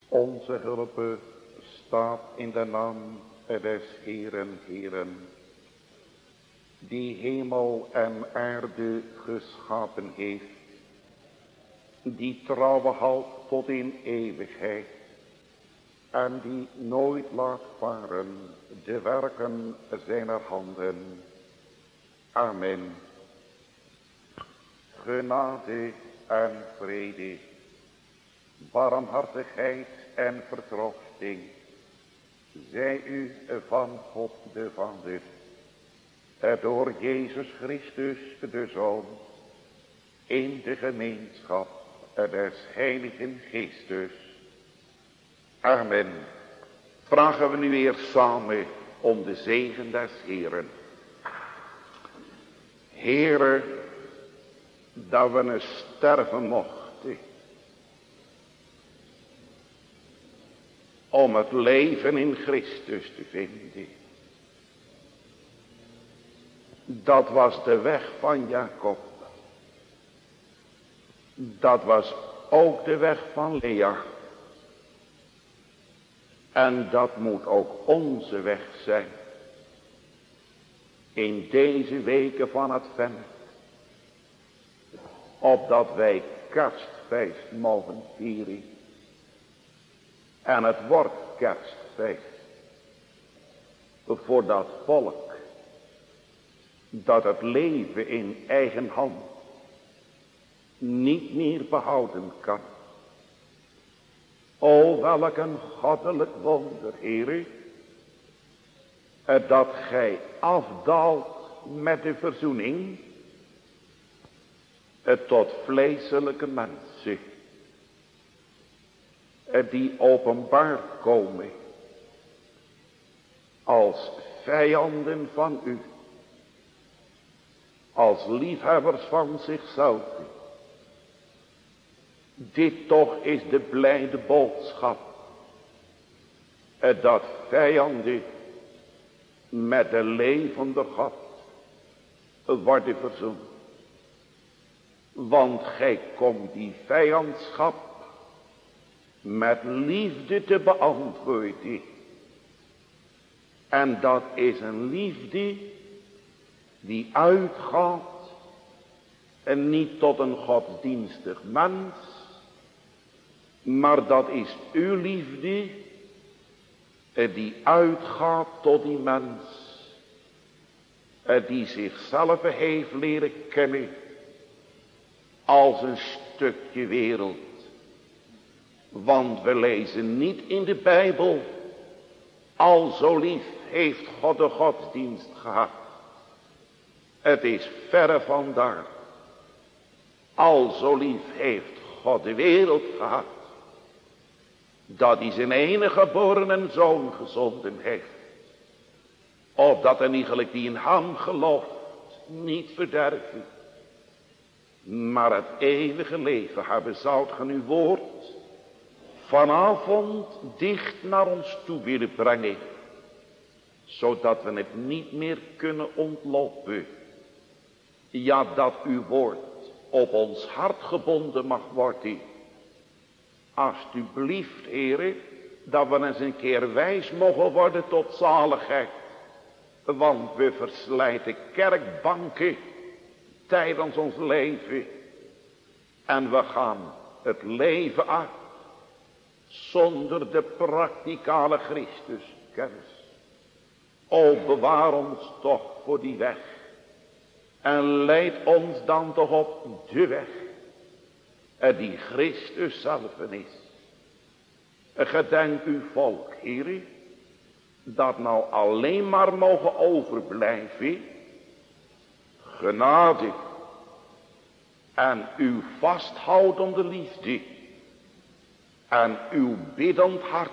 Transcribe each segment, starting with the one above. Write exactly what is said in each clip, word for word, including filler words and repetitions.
Onze hulp staat in de naam des Heeren, Heeren, die hemel en aarde geschapen heeft, die trouwe houdt tot in eeuwigheid en die nooit laat varen de werken zijner handen. Amen. Genade en vrede, barmhartigheid en vertroosting zij u van God de Vader, door Jezus Christus de Zoon, in de gemeenschap des Heiligen Geestes. Amen. Vragen we nu weer samen om de zegen des Heeren. Heere, dat we een sterven mochten, om het leven in Christus te vinden. Dat was de weg van Jacob. Dat was ook de weg van Lea. En dat moet ook onze weg zijn. In deze weken van Advent. Opdat wij kerstfeest mogen vieren. En het wordt kerstfeest. Voor dat volk. Dat het leven in eigen hand niet meer behouden kan. O, welk een goddelijk wonder, Heere, dat gij afdaalt met de verzoening tot vleeselijke mensen, die openbaar komen als vijanden van u, als liefhebbers van zichzelf. Dit toch is de blijde boodschap, dat vijanden met de levende God worden verzoend. Want gij komt die vijandschap met liefde te beantwoorden. En dat is een liefde die uitgaat en niet tot een godsdienstig mens, maar dat is uw liefde die uitgaat tot die mens die zichzelf heeft leren kennen als een stukje wereld. Want we lezen niet in de Bijbel, al zo lief heeft God de godsdienst gehad. Het is verre van daar. Al zo lief heeft God de wereld gehad, dat hij zijn enige geborene zoon gezonden heeft, opdat een iegelijk die in hem gelooft niet verderven, maar het eeuwige leven hebben. Zoudt ge uw woord vanavond dicht naar ons toe willen brengen, zodat we het niet meer kunnen ontlopen. Ja, dat uw woord op ons hart gebonden mag worden. Alsjeblieft, Heere, dat we eens een keer wijs mogen worden tot zaligheid. Want we verslijten kerkbanken tijdens ons leven. En we gaan het leven uit zonder de praktikale Christuskennis. O, bewaar ons toch voor die weg. En leid ons dan toch op de weg die Christus zelf is. Gedenk uw volk, Heere, dat nou alleen maar mogen overblijven genade en uw vasthoudende liefde en uw biddend hart.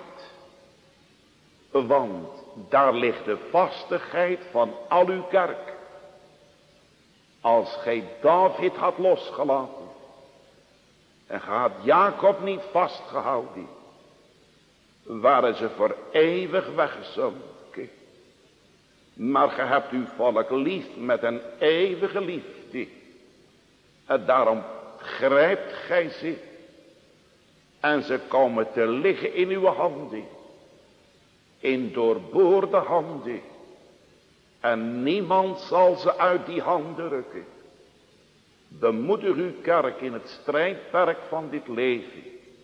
Want daar ligt de vastigheid van al uw kerk. Als gij David had losgelaten en had Jacob niet vastgehouden, waren ze voor eeuwig weggezonken. Maar ge hebt uw volk lief met een eeuwige liefde. En daarom grijpt gij ze En ze komen te liggen in uw handen. In doorboorde handen. En niemand zal ze uit die handen rukken. Bemoedig uw kerk in het strijdperk van dit leven.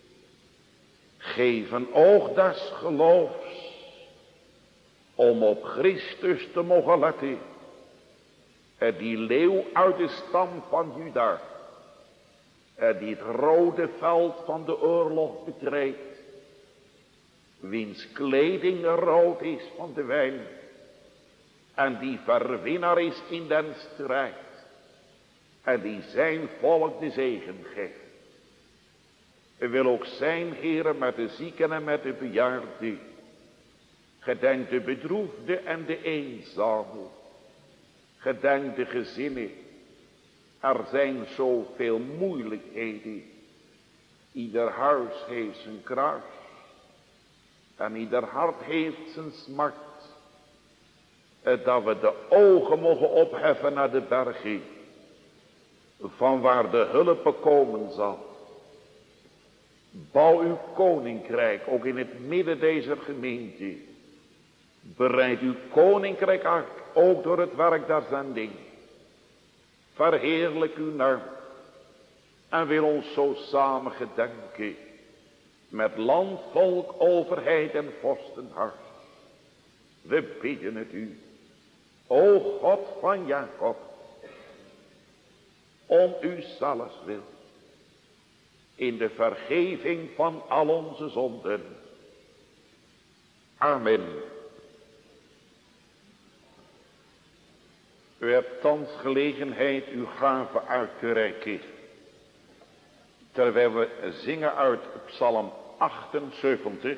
Geef een oog des geloofs. Om op Christus te mogen letten. Die leeuw uit de stam van Juda. Die het rode veld van de oorlog betreedt. Wiens kleding rood is van de wijn. En die verwinnaar is in den strijd. En die zijn volk de zegen geeft. Hij wil ook zijn, heren, met de zieken en met de bejaarden. Gedenk de bedroefde en de eenzame. Gedenk de gezinnen. Er zijn zoveel moeilijkheden. Ieder huis heeft zijn kruis. En ieder hart heeft zijn smart. Dat we de ogen mogen opheffen naar de bergen. Van waar de hulp komen zal. Bouw uw koninkrijk ook in het midden deze gemeente. Bereid uw koninkrijk uit, ook door het werk der zending. Verheerlijk uw naam. En wil ons zo samen gedenken. Met land, volk, overheid en vorstenhart. We bidden het u. O God van Jacob. Om u zelfs wil. In de vergeving van al onze zonden. Amen. U hebt thans gelegenheid uw gave uit te reiken. Terwijl we zingen uit Psalm achtenzeventig.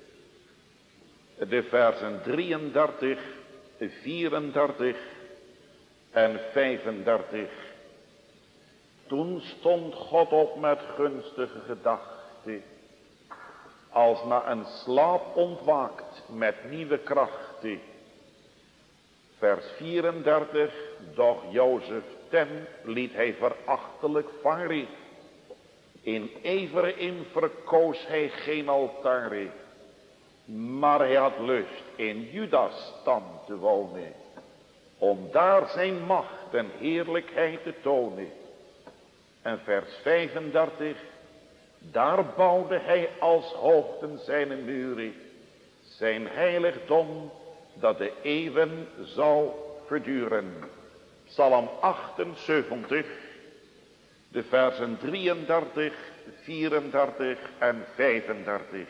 De versen drieëndertig, vierendertig en vijfendertig. Toen stond God op met gunstige gedachten. Als na een slaap ontwaakt met nieuwe krachten. Vers vierendertig. Doch Jozef tem liet hij verachtelijk varen. In ijver in verkoos hij geen altaren. Maar hij had lust in Judas stam te wonen. Om daar zijn macht en heerlijkheid te tonen. En vers vijfendertig. Daar bouwde hij als hoogten zijn muren. Zijn heiligdom dat de eeuwen zou verduren. Psalm achtenzeventig. De versen drieëndertig, vierendertig en vijfendertig.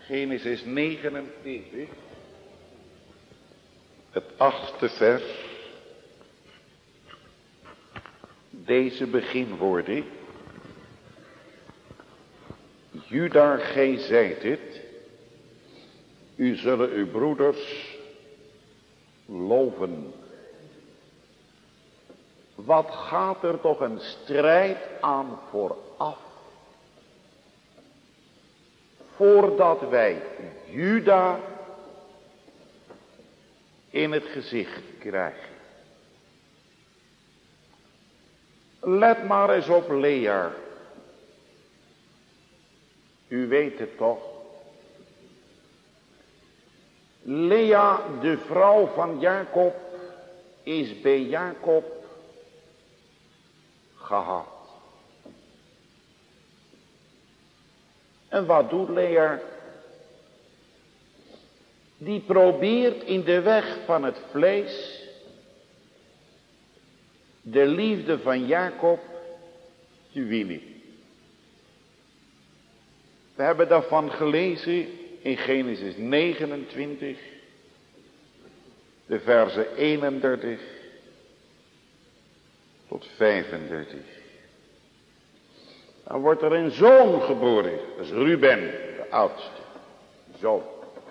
Genesis negenentwintig, het achtste vers. Deze beginwoorden. Juda, gij zijt het. U zullen uw broeders loven. Wat gaat er toch een strijd aan vooraf? Voordat wij Juda in het gezicht krijgen. Let maar eens op Lea. U weet het toch. Lea, de vrouw van Jacob, is bij Jacob gehaat. En wat doet Lea? Die probeert in de weg van het vlees de liefde van Jacob te winnen. We hebben daarvan gelezen in Genesis negenentwintig, de verzen eenendertig tot vijfendertig. Dan wordt er een zoon geboren, dat is Ruben, de oudste zoon.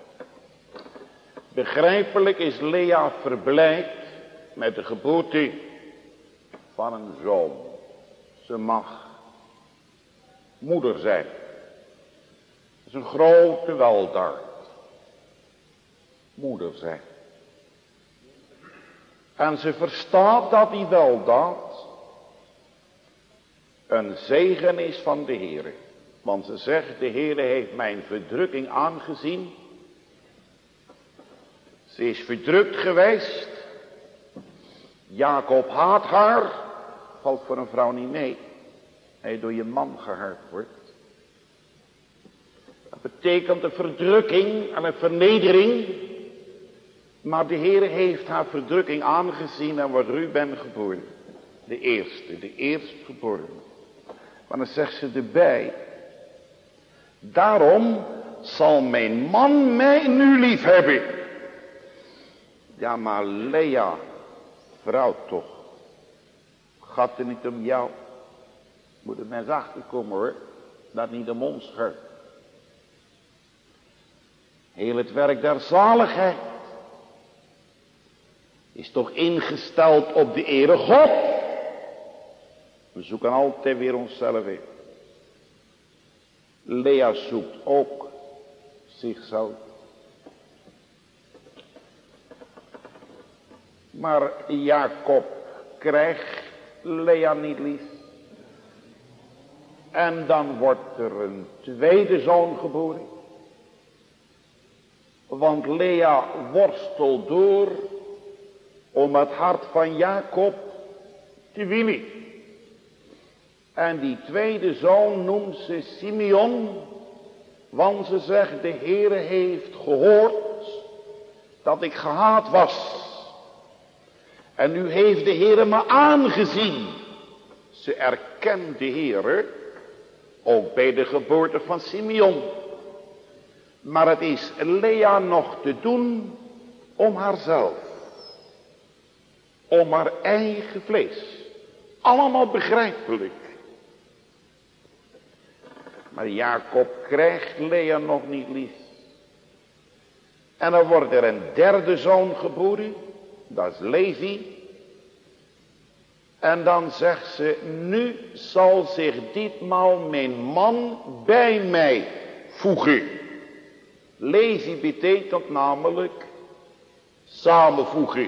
Begrijpelijk is Lea verblijd met de geboorte van een zoon. Ze mag moeder zijn. Dat is een grote weldaad. Moeder zijn. En ze verstaat dat die weldaad een zegen is van de Heere. Want ze zegt, de Heere heeft mijn verdrukking aangezien. Ze is verdrukt geweest. Jacob haat haar. Valt voor een vrouw niet mee. Hij door je man gehaat wordt. Dat betekent een verdrukking en een vernedering. Maar de Heere heeft haar verdrukking aangezien en wordt Ruben geboren. De eerste, de eerstgeboren. Maar dan zegt ze erbij. Daarom zal mijn man mij nu lief hebben. Ja, maar Lea, vrouw toch. Gaat er niet om jou. Moet het mensen achterkomen hoor. Dat niet om ons gaat. Heel het werk der zaligheid is toch ingesteld op de ere God. We zoeken altijd weer onszelf in. Lea zoekt ook zichzelf. Maar Jacob krijgt Lea niet lief. En dan wordt er een tweede zoon geboren. Want Lea worstelt door om het hart van Jacob te winnen. En die tweede zoon noemt ze Simeon. Want ze zegt, de Heere heeft gehoord dat ik gehaat was. En nu heeft de Heere me aangezien. Ze erkent de Heere ook bij de geboorte van Simeon. Maar het is Lea nog te doen om haarzelf. Om haar eigen vlees. Allemaal begrijpelijk. Maar Jacob krijgt Lea nog niet lief. En dan wordt er een derde zoon geboren. Dat is Levi. En dan zegt ze, nu zal zich ditmaal mijn man bij mij voegen. Levi betekent namelijk samenvoegen.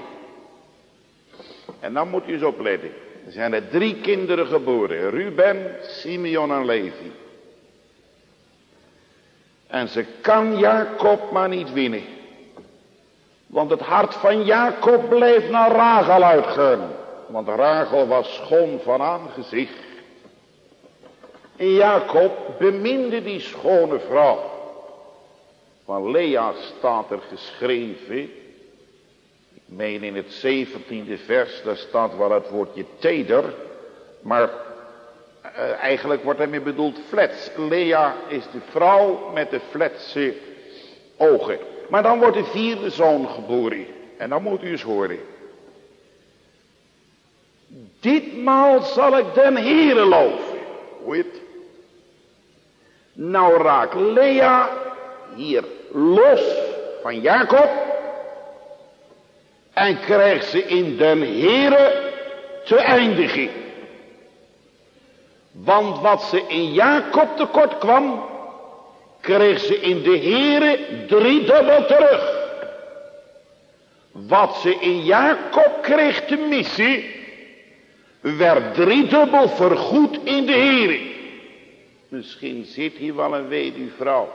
En dan moet u eens opletten. Er zijn er drie kinderen geboren. Ruben, Simeon en Levi. En ze kan Jacob maar niet winnen. Want het hart van Jacob bleef naar Rachel uitgaan. Want Rachel was schoon van aangezicht. En Jacob beminde die schone vrouw. Van Lea staat er geschreven. Ik meen in het zeventiende vers. Daar staat wel het woordje teder. Maar uh, eigenlijk wordt daarmee bedoeld flets. Lea is de vrouw met de fletse ogen. Maar dan wordt de vierde zoon geboren. En dan moet u eens horen. Ditmaal zal ik den Heere loven. Hoe het? Nou raakt Lea hier los van Jacob. En krijgt ze in den Heere te eindigen. Want wat ze in Jacob tekort kwam, kreeg ze in de Heere driedubbel terug. Wat ze in Jacob kreeg te missen, werd driedubbel vergoed in de Heere. Misschien zit hier wel een weduwvrouw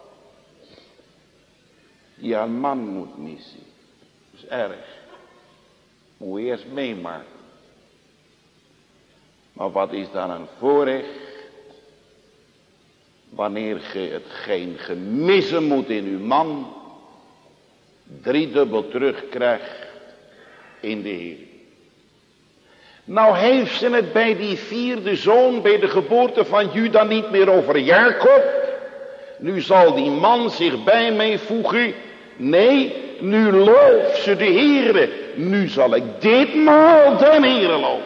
die haar man moet missen. Dat is erg. Moet je eerst meemaken. Maar wat is dan een voorrecht wanneer je hetgeen gemissen moet in uw man driedubbel terugkrijgt in de Heer. Nou heeft ze het bij die vierde zoon, bij de geboorte van Juda niet meer over Jacob. Nu zal die man zich bij mij voegen. Nee, nu loof ze de Heere. Nu zal ik ditmaal den Heere loven.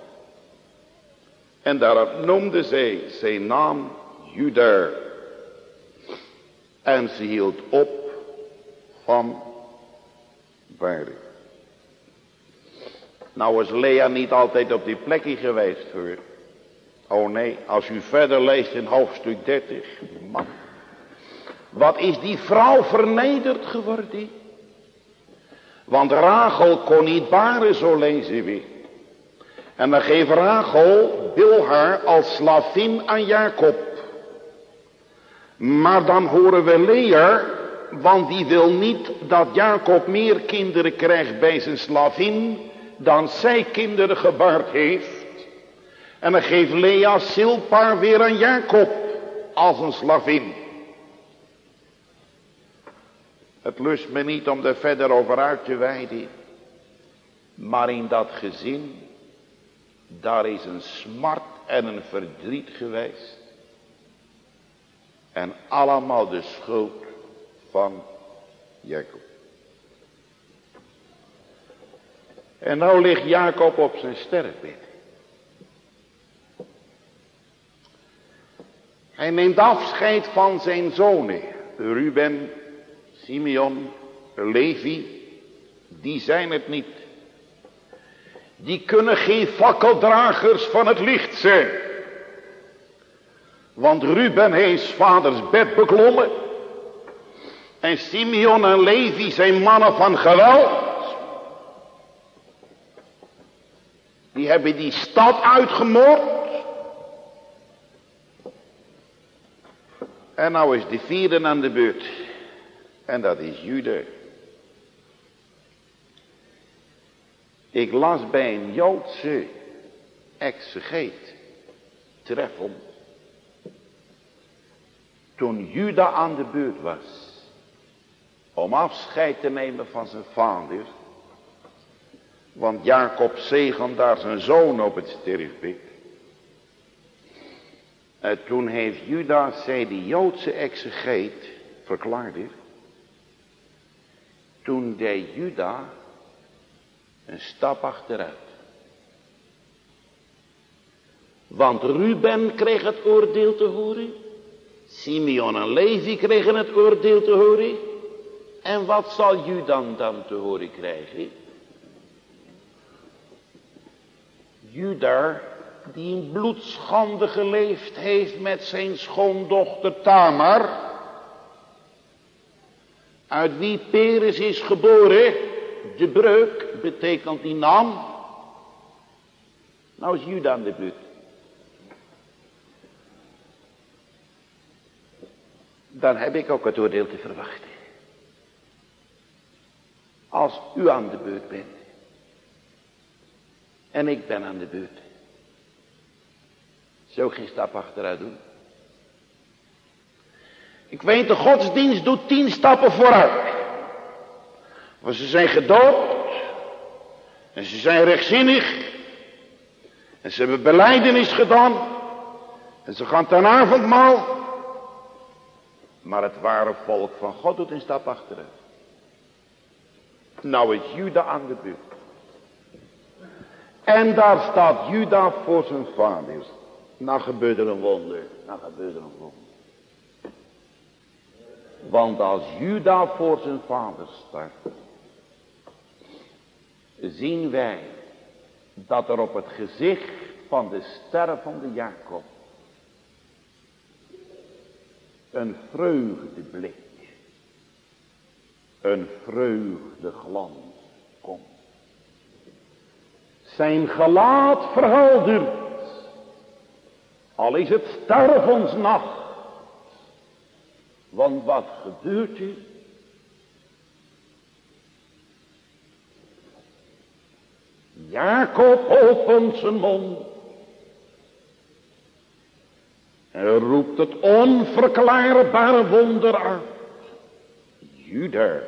En daarop noemde zij zijn naam Juda. En ze hield op van waarde. Nou is Lea niet altijd op die plekje geweest hoor. Oh nee, als u verder leest in hoofdstuk dertig. Man. Wat is die vrouw vernederd geworden? Want Rachel kon niet baren, zo lezen we. En dan geeft Rachel Bilha als slavin aan Jacob. Maar dan horen we Lea, want die wil niet dat Jacob meer kinderen krijgt bij zijn slavin dan zij kinderen gebaard heeft. En dan geeft Lea Silpa weer aan Jacob als een slavin. Het lust me niet om er verder over uit te wijden. Maar in dat gezin, daar is een smart en een verdriet geweest. En allemaal de schuld van Jacob. En nou ligt Jacob op zijn sterfbed. Hij neemt afscheid van zijn zonen. Ruben, Simeon, Levi. Die zijn het niet. Die kunnen geen fakkeldragers van het licht zijn. Want Ruben heeft vaders bed beklommen. En Simeon en Levi zijn mannen van geweld. Die hebben die stad uitgemoord. En nou is de vierde aan de beurt. En dat is Juda. Ik las bij een Joodse exegeet treffend. Toen Juda aan de beurt was. Om afscheid te nemen van zijn vader. Want Jacob zegent daar zijn zoon op het sterfbed. En toen heeft Juda, zei die Joodse exegeet, verklaarde. Toen deed Juda een stap achteruit. Want Ruben kreeg het oordeel te horen. Simeon en Levi kregen het oordeel te horen. En wat zal Juda dan te horen krijgen? Juda, die in bloedschande geleefd heeft met zijn schoondochter Tamar. Uit wie Peres is geboren. De breuk betekent die naam. Nou is Juda aan de beurt. Dan heb ik ook het oordeel te verwachten. Als u aan de beurt bent. En ik ben aan de beurt. Zo geen stap achteruit doen. Ik weet, de godsdienst doet tien stappen vooruit. Want ze zijn gedoopt. En ze zijn rechtzinnig. En ze hebben belijdenis gedaan. En ze gaan ten avondmaal. Maar het ware volk van God doet een stap achteruit. Nou is Juda aan de beurt. En daar staat Juda voor zijn vader. Nou gebeurt er een wonder. Nou gebeurt er een wonder. Want als Juda voor zijn vader staat, zien wij dat er op het gezicht van de stervende Jacob een vreugdeblik, een vreugdeglans komt. Zijn gelaat verheldert, al is het stervensnacht. Want wat gebeurt er? Jacob opent zijn mond en roept het onverklaarbare wonder uit. Juda,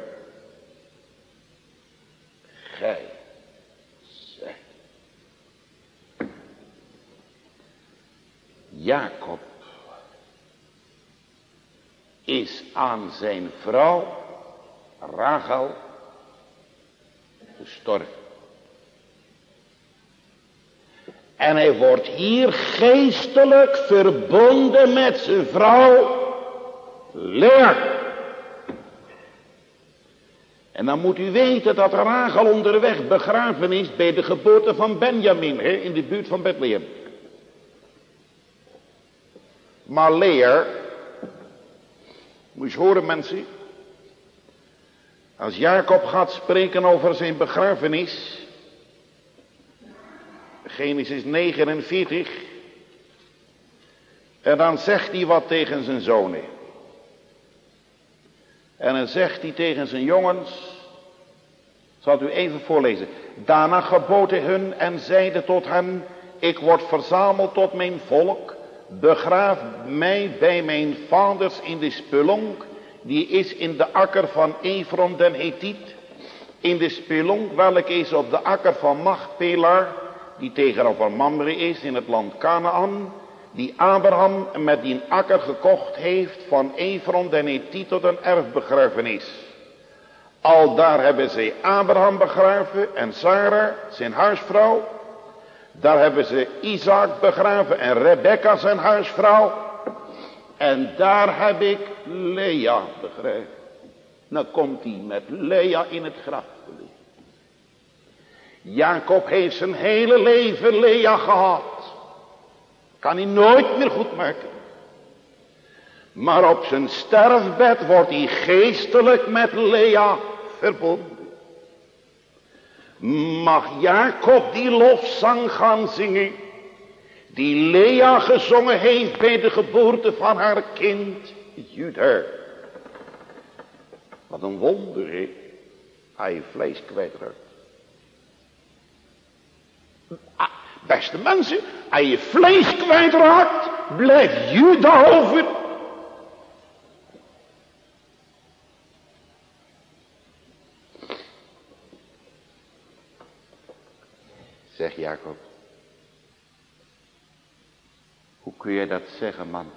gij zijt. Jacob is aan zijn vrouw Rachel gestorven. En hij wordt hier geestelijk verbonden met zijn vrouw Lea. En dan moet u weten dat Rachel onderweg begraven is bij de geboorte van Benjamin, hè, in de buurt van Bethlehem. Maar Lea, moet je horen mensen, als Jacob gaat spreken over zijn begrafenis, Genesis negenenveertig, en dan zegt hij wat tegen zijn zonen. En dan zegt hij tegen zijn jongens, zal ik u even voorlezen. Daarna gebood hij hun en zeide tot hen, ik word verzameld tot mijn volk, begraaf mij bij mijn vaders in de spelonk, die is in de akker van Efron den Hethiet, in de spelonk welke is op de akker van Machpelar, die tegenover Mamre is in het land Canaan, die Abraham met die akker gekocht heeft van Efron den Hethiet tot een erfbegrafenis. Al daar hebben ze Abraham begraven en Sarah zijn huisvrouw. Daar hebben ze Isaac begraven en Rebekka zijn huisvrouw. En daar heb ik Lea begraven. Dan komt hij met Lea in het graf te liggen. Jacob heeft zijn hele leven Lea gehad. Kan hij nooit meer goed maken. Maar op zijn sterfbed wordt hij geestelijk met Lea verbonden. Mag Jacob die lofzang gaan zingen, die Lea gezongen heeft bij de geboorte van haar kind Juda. Wat een wonder, hè? Hij je vlees kwijtraakt. Ah, beste mensen, als je vlees kwijtraakt, blijft Juda over. Zeg Jacob, hoe kun je dat zeggen, man?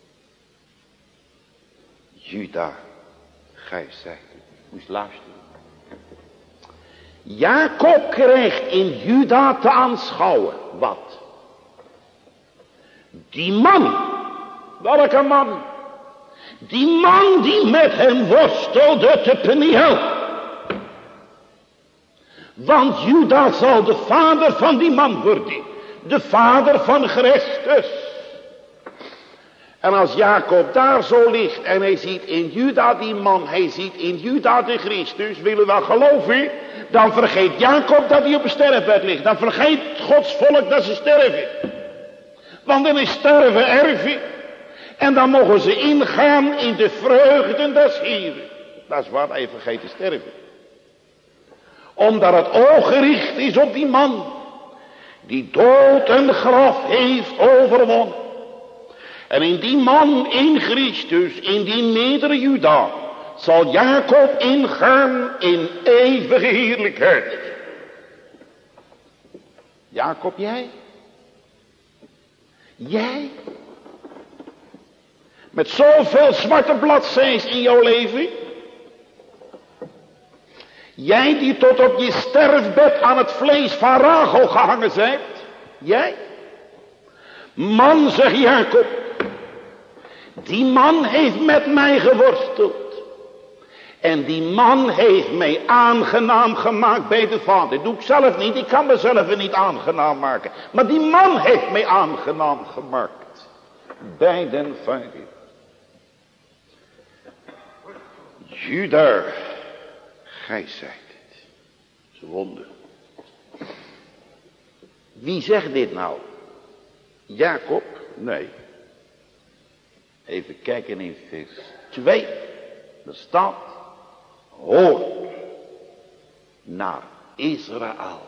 Juda, gij zijt. Moet je luisteren. Jacob krijgt in Juda te aanschouwen. Wat? Die man. Welke man? Die man die met hem worstelde te Peniel. Want Juda zal de vader van die man worden. De vader van Christus. En als Jacob daar zo ligt en hij ziet in Juda die man, hij ziet in Juda de Christus, willen we wel geloven, dan vergeet Jacob dat hij op een sterfbed ligt. Dan vergeet Gods volk dat ze sterven. Want dan is sterven erven. En dan mogen ze ingaan in de vreugden des Heren. Dat is waar hij vergeet te sterven. Omdat het oog gericht is op die man, die dood en graf heeft overwonnen. En in die man, in Christus, in die nedere Juda, zal Jacob ingaan in eeuwige heerlijkheid. Jacob, jij? Jij? Met zoveel zwarte bladzijden in jouw leven. Jij die tot op je sterfbed aan het vlees van Rachel gehangen bent. Jij. Man, zegt Jacob. Die man heeft met mij geworsteld. En die man heeft mij aangenaam gemaakt bij de Vader. Dat doe ik zelf niet, ik kan mezelf niet aangenaam maken. Maar die man heeft mij aangenaam gemaakt. Bij den Vader. Juda, gij zijt het. Dat is een wonder. Wie zegt dit nou? Jacob? Nee. Even kijken in vers twee. Er staat. Hoor naar Israël,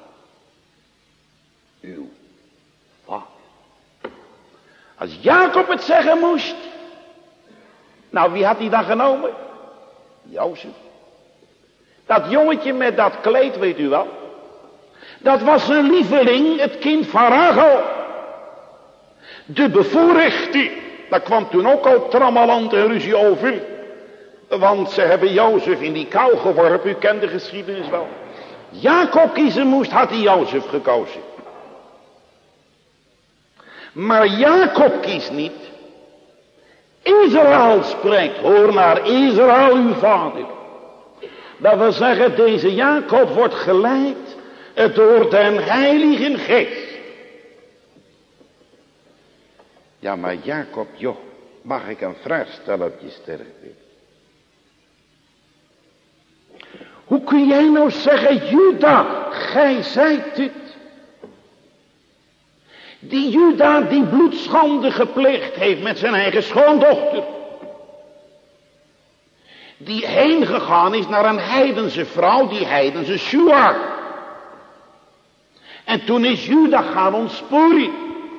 uw vader. Als Jacob het zeggen moest. Nou, wie had hij dan genomen? Jozef. Dat jongetje met dat kleed, weet u wel. Dat was een lieveling, het kind van Rachel. De bevoorrechte. Daar kwam toen ook al trammeland en ruzie over. Want ze hebben Jozef in die kou geworpen. U kent de geschiedenis wel. Jacob kiezen moest, had hij Jozef gekozen. Maar Jacob kiest niet. Israël spreekt. Hoor naar Israël uw vader. Dat wil zeggen, deze Jacob wordt geleid door den Heilige Geest. Ja, maar Jacob, joh, mag ik een vraag stellen op je sterfbed? Hoe kun jij nou zeggen, Juda, gij zijt het? Die Juda die bloedschande gepleegd heeft met zijn eigen schoondochter. Die heen gegaan is naar een heidense vrouw, die heidense Shua. En toen is Juda gaan ontsporen.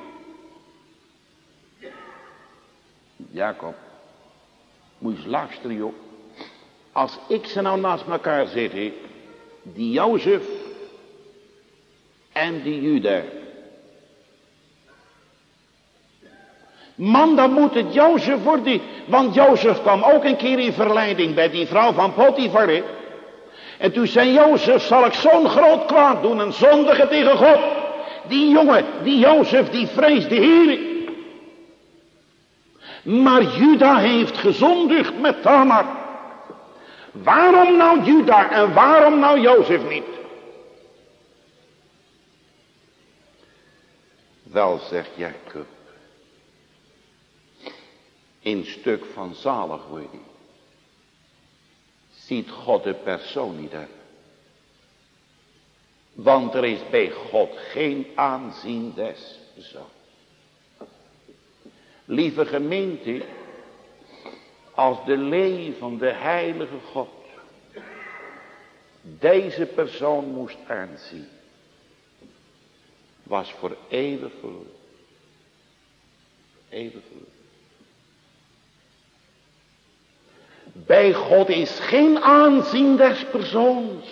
Jacob, moet je eens luisteren, joh. Als ik ze nou naast elkaar zet, he, die Jozef en die Juda. Man, dan moet het Jozef worden. Want Jozef kwam ook een keer in verleiding bij die vrouw van Potifar. He. En toen zei Jozef, zal ik zo'n groot kwaad doen en zondigen tegen God. Die jongen, die Jozef, die vreest de Heer. Maar Juda heeft gezondigd met Tamar. Waarom nou Juda en waarom nou Jozef niet? Wel, zegt Jacob, in stuk van zaligwording ziet God de persoon niet uit. Want er is bij God geen aanzien des zoons. Lieve gemeente, als de levende heilige God deze persoon moest aanzien, was voor eeuwig verloren. Eeuwig verloren. Bij God is geen aanzien des persoons.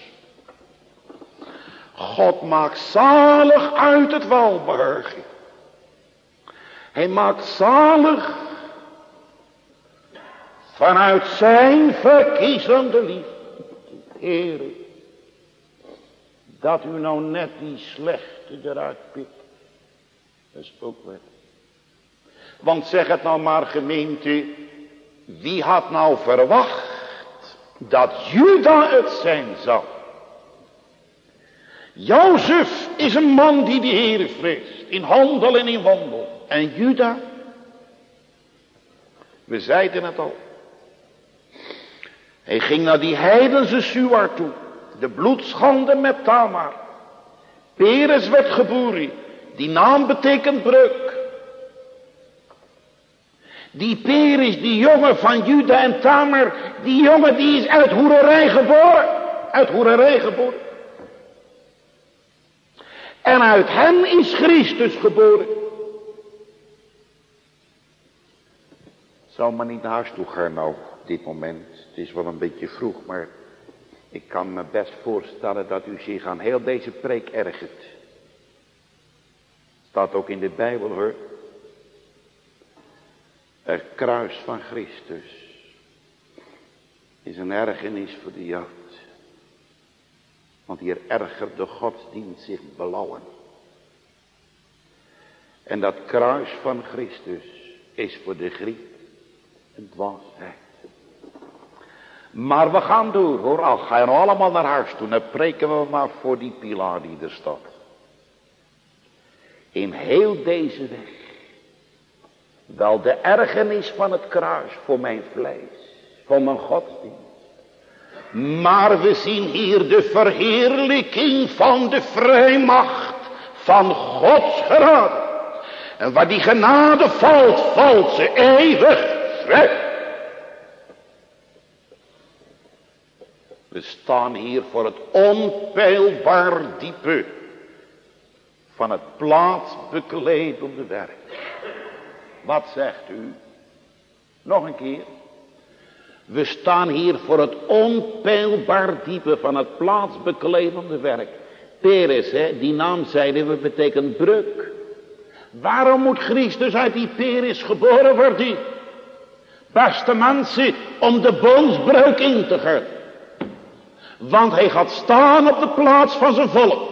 God maakt zalig uit het welbehagen. Hij maakt zalig vanuit zijn verkiezende liefde. Heere, dat u nou net die slechte eruit pikt. Dat is ook wet. Want zeg het nou maar, gemeente, wie had nou verwacht dat Juda het zijn zou? Jozef is een man die de Heere vreest, in handel en in wandel. En Juda, we zeiden het al, hij ging naar die heidense Shua toe, de bloedschande met Tamar. Peres werd geboren, die naam betekent breuk. Die Peres, die jongen van Juda en Tamar, die jongen die is uit hoererij geboren, uit hoererij geboren. En uit hem is Christus geboren. Zou maar niet naar huis toe gaan nou op dit moment. Het is wel een beetje vroeg, maar ik kan me best voorstellen dat u zich aan heel deze preek ergert. Staat ook in de Bijbel, hoor. Het kruis van Christus is een ergernis voor de Jood. Want hier ergert de godsdienst zich belauwen. En dat kruis van Christus is voor de Griek een dwaasheid. Maar we gaan door hoor, al gaan we allemaal naar huis toe. Dan preken we maar voor die pilaar die er staat. In heel deze weg. Wel de ergernis van het kruis voor mijn vlees. Voor mijn godsdienst. Maar we zien hier de verheerlijking van de vrijmacht van Gods genade. En waar die genade valt, valt ze eeuwig vrij. We staan hier voor het onpeilbaar diepe van het plaatsbekledende werk. Wat zegt u? Nog een keer. We staan hier voor het onpeilbaar diepe van het plaatsbekledende werk. Peres, hè, die naam zeiden we betekent breuk. Waarom moet Christus uit die Peres geboren worden? Beste mensen, om de boonsbreuk in te gaan. Want hij gaat staan op de plaats van zijn volk.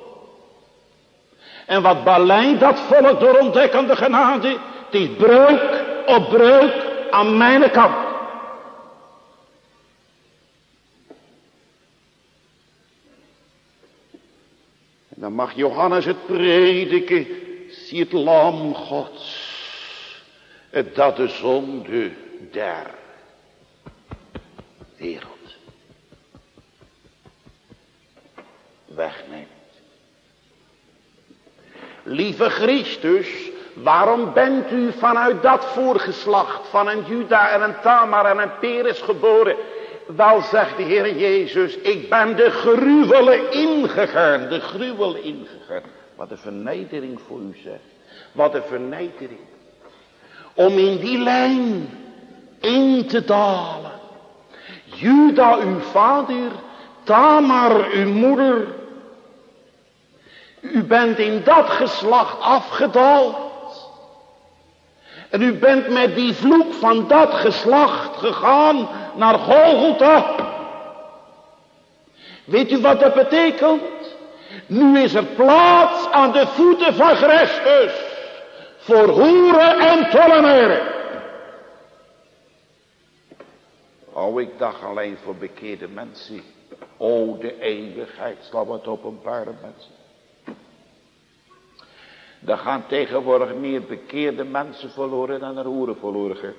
En wat beleidt dat volk door ontdekkende genade? Het is breuk op breuk aan mijn kant. En dan mag Johannes het prediken. Zie het lam Gods. Het dat de zonde der wereld wegneemt. Lieve Christus, waarom bent u vanuit dat voorgeslacht van een Juda en een Tamar en een Peres geboren? Wel, zegt de Heer Jezus, ik ben de gruwelen ingegaan, de gruwel ingegaan. Wat een vernedering voor u zegt. Wat een vernedering. Om in die lijn in te dalen. Juda uw vader, Tamar uw moeder. U bent in dat geslacht afgedaald. En u bent met die vloek van dat geslacht gegaan naar Golgotha. Weet u wat dat betekent? Nu is er plaats aan de voeten van Christus. Voor hoeren en tollenaren. Oh, ik dacht alleen voor bekeerde mensen. O, de eeuwigheid zal het openbaren mensen. Er gaan tegenwoordig meer bekeerde mensen verloren dan er hoeren verloren gaan.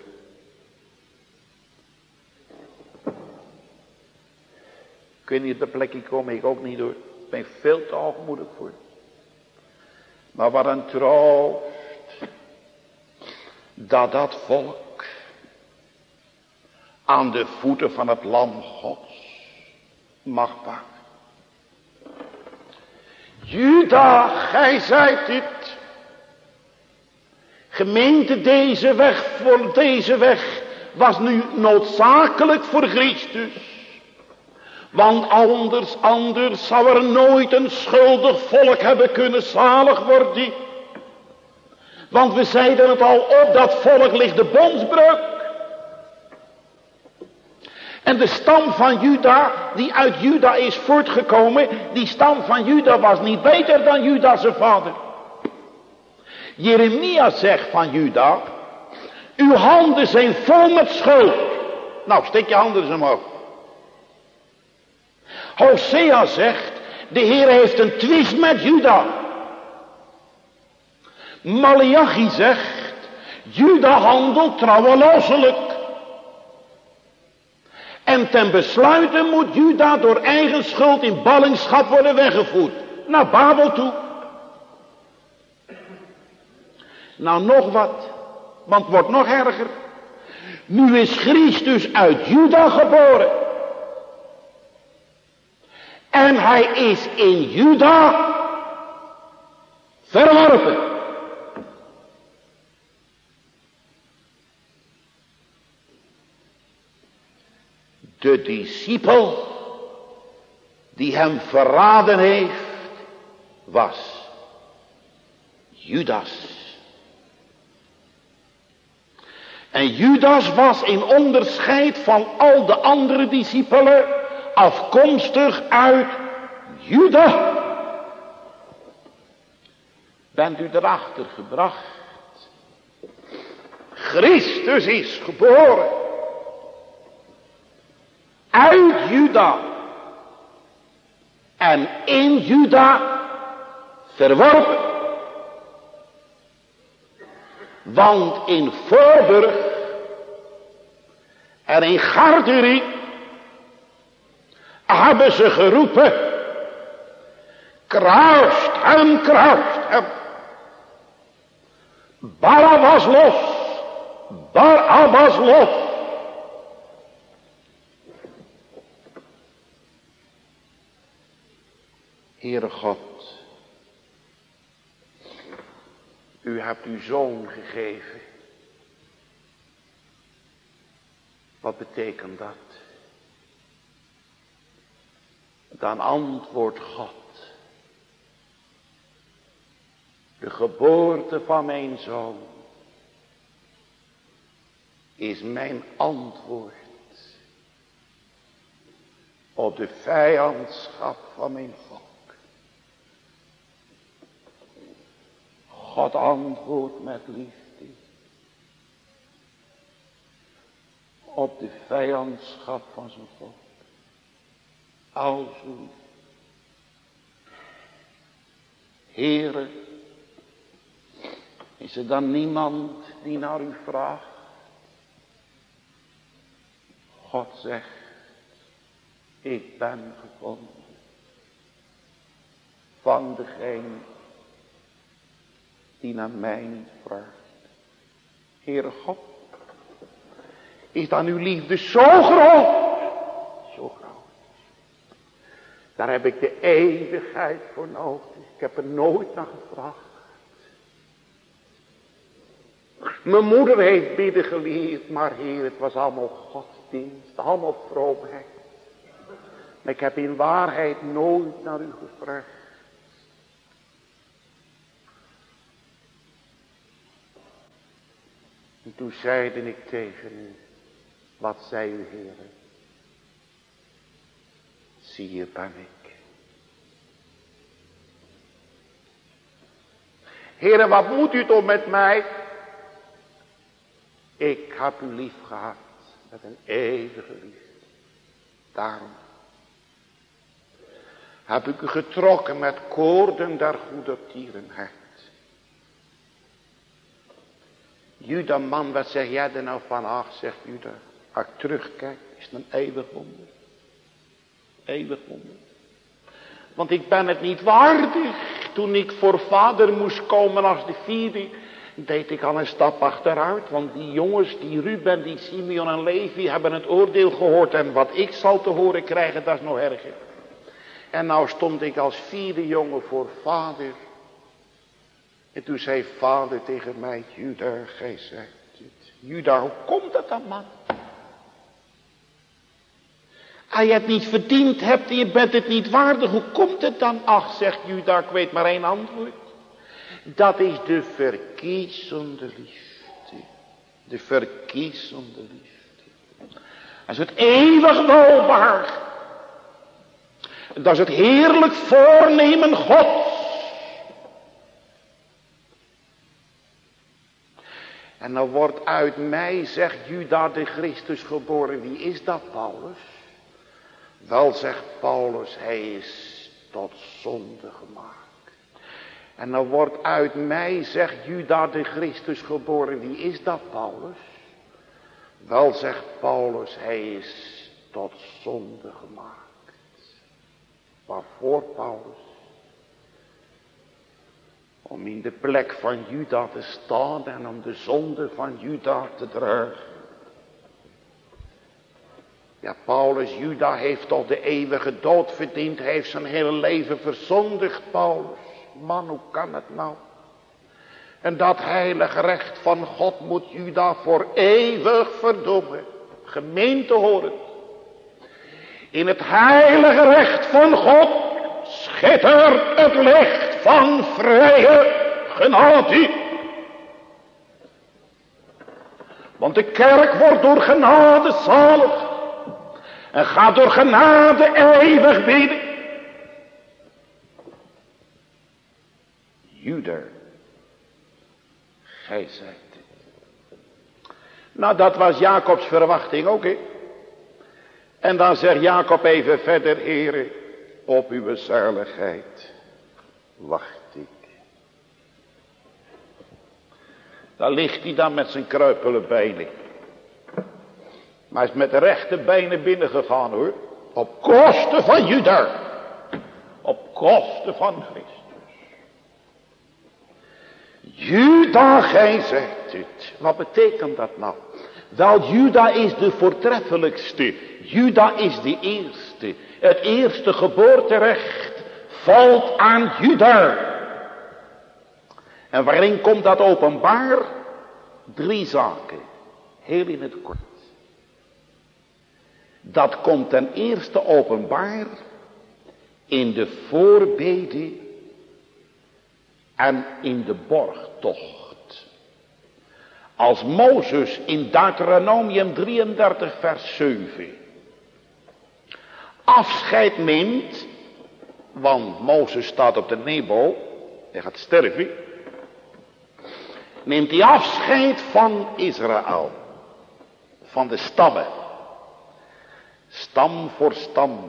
Ik weet niet op de plekje komen, ik ook niet hoor. Ik ben veel te hoogmoedig voor. Maar wat een troost. Dat dat volk aan de voeten van het lam Gods mag pakken. Juda, gij zijt het. Gemeente, deze weg voor deze weg was nu noodzakelijk voor Christus. Want anders, anders zou er nooit een schuldig volk hebben kunnen zalig worden. Want we zeiden het al, op dat volk ligt de bondsbreuk. En de stam van Juda, die uit Juda is voortgekomen, die stam van Juda was niet beter dan Juda zijn vader. Jeremia zegt van Juda, uw handen zijn vol met schuld. Nou, steek je handen eens omhoog. Hosea zegt, de Heer heeft een twist met Juda. Maleachi zegt, Juda handelt trouwelozelijk. En ten besluite moet Juda door eigen schuld in ballingschap worden weggevoerd. Naar Babel toe. Nou nog wat, want het wordt nog erger. Nu is Christus uit Juda geboren. En hij is in Juda verworpen. De discipel die hem verraden heeft, was Judas. En Judas was in onderscheid van al de andere discipelen afkomstig uit Juda. Bent u erachter gebracht? Christus is geboren uit Juda en in Juda verworpen. Want in Voorburg en in Garderie hebben ze geroepen: kruist hem, kruist hem. Barabbas los, Barabbas los. Heere God, u hebt uw zoon gegeven. Wat betekent dat? Dan antwoordt God: de geboorte van mijn zoon is mijn antwoord op de vijandschap van mijn volk. God antwoordt met liefde op de vijandschap van zijn volk. Alzo, Heere, is er dan niemand die naar u vraagt? God zegt: ik ben gevonden van degene die naar mij niet vraagt. Heere God, is dan uw liefde zo groot? Zo groot. Daar heb ik de eeuwigheid voor nodig. Ik heb er nooit naar gevraagd. Mijn moeder heeft bidden geleerd, maar Heer, het was allemaal godsdienst, allemaal vroomheid. Maar ik heb in waarheid nooit naar u gevraagd. En toen zeide ik tegen u: wat zei u, Heer? Zie, hier ben ik. Heere, wat moet u toch met mij? Ik heb u lief gehad met een eeuwige liefde. Daarom heb ik u getrokken met koorden der goedertierenheid. Juda, man, wat zeg jij er nou van? Ach, zegt Juda, als ik terugkijk, is het een eeuwig wonder. Eeuwig wonder. Want ik ben het niet waardig. Toen ik voor vader moest komen als de vierde, deed ik al een stap achteruit. Want die jongens, die Ruben, die Simeon en Levi, hebben het oordeel gehoord. En wat ik zal te horen krijgen, dat is nog erger. En nou stond ik als vierde jongen voor vader. En toen zei vader tegen mij: Juda, gij zegt het. Juda, hoe komt dat dan, man? Als je het niet verdiend hebt en je bent het niet waardig, hoe komt het dan? Ach, zegt Juda, ik weet maar één antwoord. Dat is de verkiezende liefde. De verkiezende liefde. Dat is het eeuwig welbaar. Dat is het heerlijk voornemen Gods. En dan wordt uit mij, zegt Juda, de Christus geboren. Wie is dat, Paulus? Wel, zegt Paulus, hij is tot zonde gemaakt. En dan wordt uit mij, zegt Juda, de Christus geboren. Wie is dat, Paulus? Wel, zegt Paulus, hij is tot zonde gemaakt. Waarvoor, Paulus? Om in de plek van Juda te staan en om de zonde van Juda te dragen. Ja, Paulus, Juda heeft toch de eeuwige dood verdiend. Hij heeft zijn hele leven verzondigd, Paulus. Man, hoe kan het nou? En dat heilige recht van God moet Juda voor eeuwig verdoemen. Gemeente horen. In het heilige recht van God schittert het licht van vrije genade. Want de kerk wordt door genade zalig. En gaat door genade eeuwig bidden. Juda, gij zijt het. Nou, dat was Jacobs verwachting ook, hè. En dan zegt Jacob even verder, Heere, op uw zaligheid wacht ik. Daar ligt hij dan met zijn kruipele benen. Maar hij is met de rechte benen binnengegaan, hoor. Op kosten van Juda. Op kosten van Christus. Juda, gij zegt het. Wat betekent dat nou? Wel, Juda is de voortreffelijkste. Juda is de eerste. Het eerste geboorterecht valt aan Juda. En waarin komt dat openbaar? Drie zaken. Heel in het kort. Dat komt ten eerste openbaar in de voorbede en in de borgtocht. Als Mozes in Deuteronomium drieëndertig vers zeven afscheid neemt, want Mozes staat op de Nebo, hij gaat sterven, neemt hij afscheid van Israël, van de stammen, stam voor stam,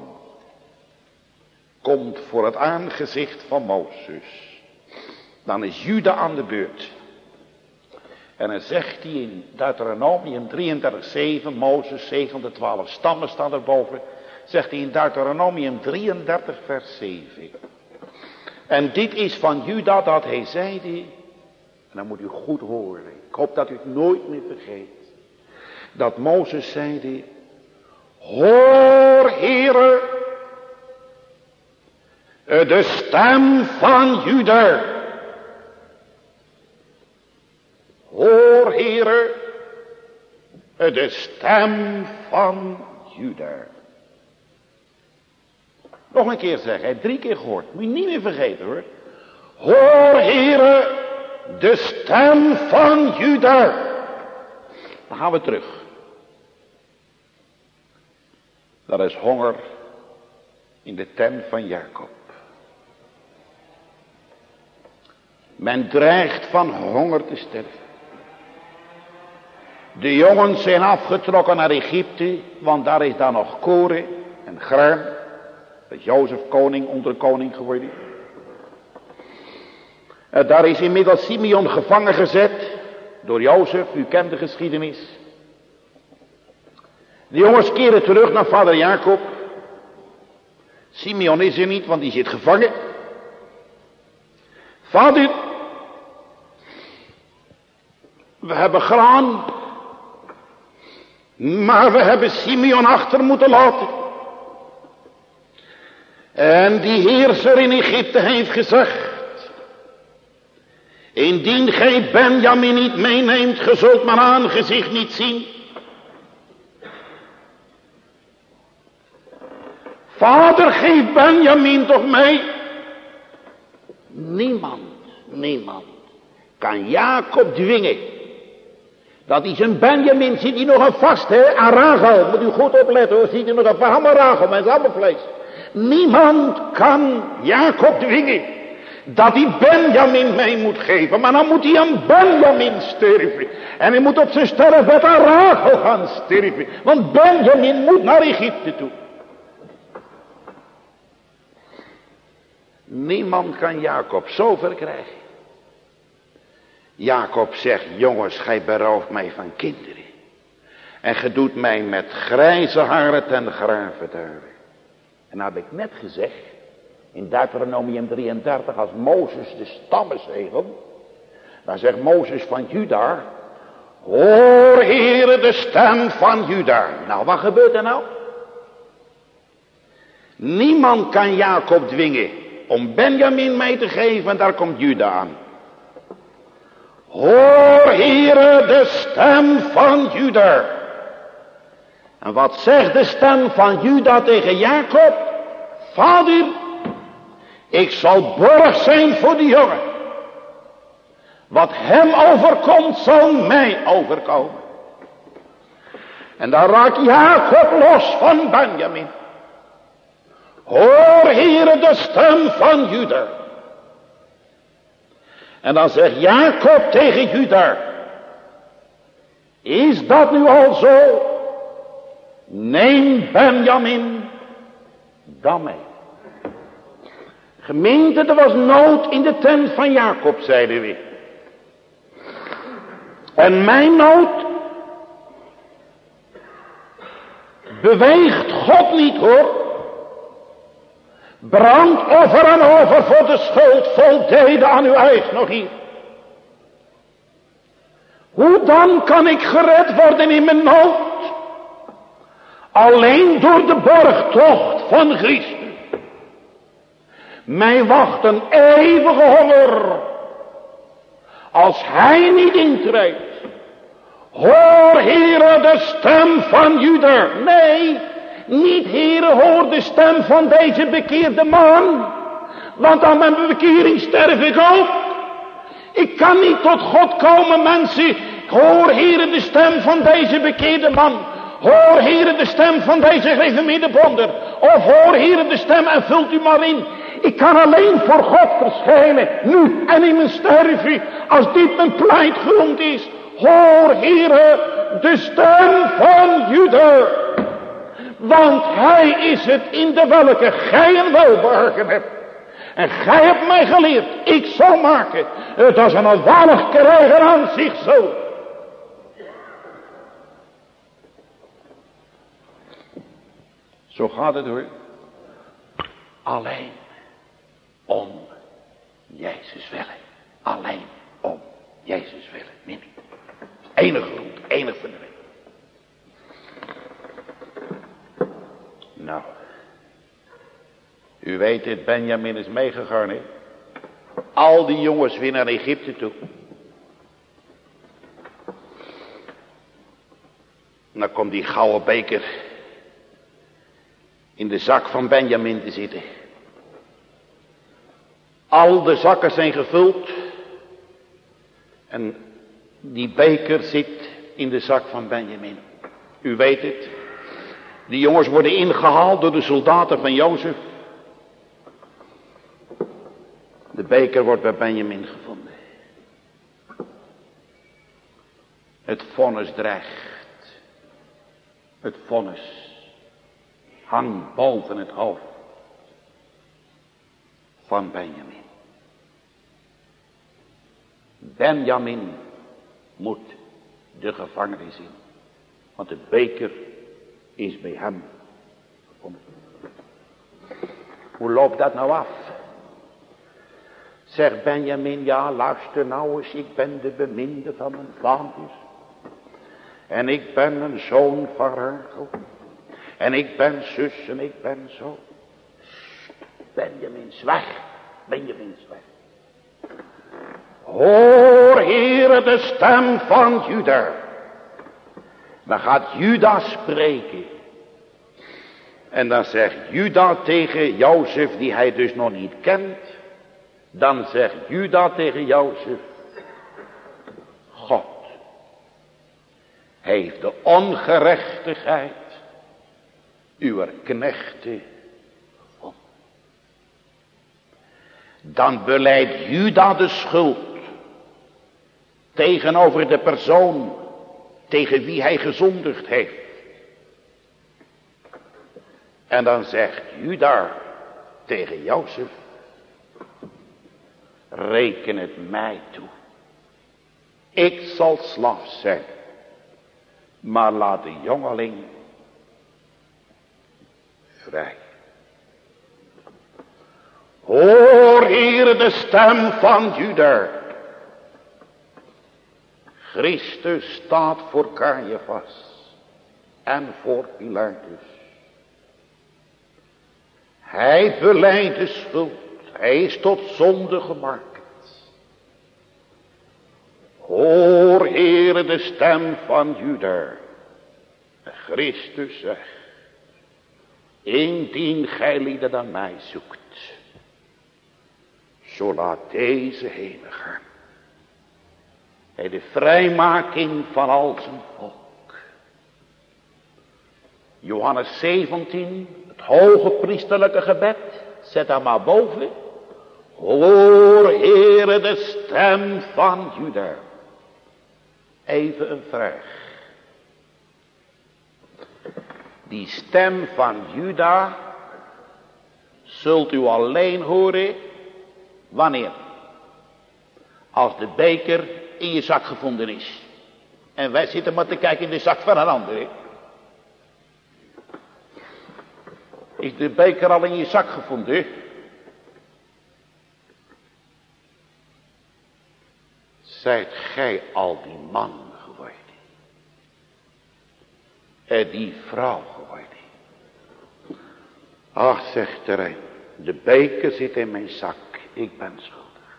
komt voor het aangezicht van Mozes. Dan is Juda aan de beurt. En dan zegt hij in Deuteronomium drieëndertig zeven, Mozes zegende twaalf stammen staan erboven. Zegt hij in Deuteronomium drieëndertig vers zeven. En dit is van Juda dat hij zeide. En dan moet u goed horen. Ik hoop dat u het nooit meer vergeet. Dat Mozes zeide. Hoor, Heere, de stem van Juda. Hoor, Heere, de stem van Juda. Nog een keer zeggen, hij heeft drie keer gehoord. Moet je niet meer vergeten, hoor. Hoor, Heere, de stem van Juda. Dan gaan we terug. Dat is honger in de tent van Jacob. Men dreigt van honger te sterven. De jongens zijn afgetrokken naar Egypte, want daar is dan nog koren en graan. Dat is Jozef koning, onderkoning geworden. En daar is inmiddels Simeon gevangen gezet door Jozef, u kent de geschiedenis. De jongens keren terug naar vader Jacob. Simeon is er niet, want die zit gevangen. Vader, we hebben graan, maar we hebben Simeon achter moeten laten. En die heerser in Egypte heeft gezegd, indien gij Benjamin niet meeneemt, ge zult mijn aangezicht niet zien. Vader, geef Benjamin toch mee. Niemand, niemand kan Jacob dwingen dat hij zijn Benjamin, ziet hij nog een vast, hè, aan Rachel. Moet u goed opletten, hoor, ziet hij nog een vast, allemaal Rachel, met zijn vlees. Niemand kan Jacob dwingen dat hij Benjamin mee moet geven. Maar dan moet hij aan Benjamin sterven. En hij moet op zijn sterfbed aan Rachel gaan sterven. Want Benjamin moet naar Egypte toe. Niemand kan Jacob zo verkrijgen. Jacob zegt, jongens, gij berooft mij van kinderen. En ge doet mij met grijze haren ten grave duwen. En nou heb ik net gezegd, in Deuteronomium drieëndertig, als Mozes de stammen zegelt, dan zegt Mozes van Juda, hoor, Heere, de stem van Juda. Nou, wat gebeurt er nou? Niemand kan Jacob dwingen om Benjamin mee te geven, en daar komt Juda aan. Hoor, Heere, de stem van Juda. En wat zegt de stem van Juda tegen Jacob? Vader, ik zal borg zijn voor die jongen. Wat hem overkomt, zal mij overkomen. En dan raakt Jacob los van Benjamin. Hoor, Heere, de stem van Juda. En dan zegt Jacob tegen Juda. Is dat nu al zo? Neem Benjamin dan mee. Gemeente, er was nood in de tent van Jacob, zeiden we. En mijn nood beweegt God niet, hoor. Brandoffer en offer voor de schuld voldeden aan uw eigen nog hier. Hoe dan kan ik gered worden in mijn nood? Alleen door de borgtocht van Christus. Mij wacht een eeuwige honger. Als hij niet intreedt. Hoor, Heere, de stem van Juda. Nee, niet, Heere, hoor de stem van deze bekeerde man. Want aan mijn bekering sterf ik ook. Ik kan niet tot God komen, mensen. Hoor, Heere, de stem van deze bekeerde man. Hoor, Heere, de stem van deze gereformeerde bonder. Of hoor, Heere, de stem en vult u maar in. Ik kan alleen voor God verschijnen, nu en in mijn sterven, als dit mijn pleitgrond is. Hoor, Heere, de stem van Juda. Want hij is het in de welke gij een welbehagen hebt. En gij hebt mij geleerd, ik zal maken. Het is een alwaardig krijger aan zich zo. Zo gaat het hoor. Alleen om Jezus willen. Alleen om Jezus willen. Min. Enige grond, enig verdriet. Nou. U weet het, Benjamin is meegegaan, hè? Al die jongens weer naar Egypte toe. En dan komt die gouden beker in de zak van Benjamin te zitten. Al de zakken zijn gevuld. En die beker zit in de zak van Benjamin. U weet het. Die jongens worden ingehaald door de soldaten van Jozef. De beker wordt bij Benjamin gevonden. Het vonnis dreigt. Het vonnis hangt boven het hoofd van Benjamin. Benjamin moet de gevangenis in. Want de beker is bij hem gevonden. Hoe loopt dat nou af? Zegt Benjamin, ja luister nou eens, ik ben de beminde van mijn vader. En ik ben een zoon van Rachel. En ik ben zus en ik ben zo. Benjamin, zwijg. Benjamin, zwijg. Hoor, Heere, de stem van Juda. Dan gaat Juda spreken. En dan zegt Juda tegen Jozef, die hij dus nog niet kent. Dan zegt Juda tegen Jozef. God heeft de ongerechtigheid uw knechten gevonden. Dan belijdt Juda de schuld tegenover de persoon tegen wie hij gezondigd heeft. En dan zegt Juda tegen Jozef. Reken het mij toe. Ik zal slaaf zijn. Maar laat de jongeling vrij. Hoor, Heere, de stem van Juda. Christus staat voor Caiaphas en voor Pilatus. Hij belijdt de schuld. Hij is tot zonde gemaakt. Hoor, Heere, de stem van Juda. Christus zegt. Indien gij lieden aan mij zoekt. Zo laat deze heen gaan. Hij de vrijmaking van al zijn volk. Johannes zeventien, het hoge priesterlijke gebed. Zet daar maar boven. Hoor, Heere, de stem van Juda. Even een vraag. Die stem van Juda zult u alleen horen. Wanneer? Als de beker in je zak gevonden is. En wij zitten maar te kijken in de zak van een ander. He? Is de beker al in je zak gevonden? Zijt gij al die man geworden? En die vrouw geworden? Ach, zegt er een, de beker zit in mijn zak, ik ben schuldig.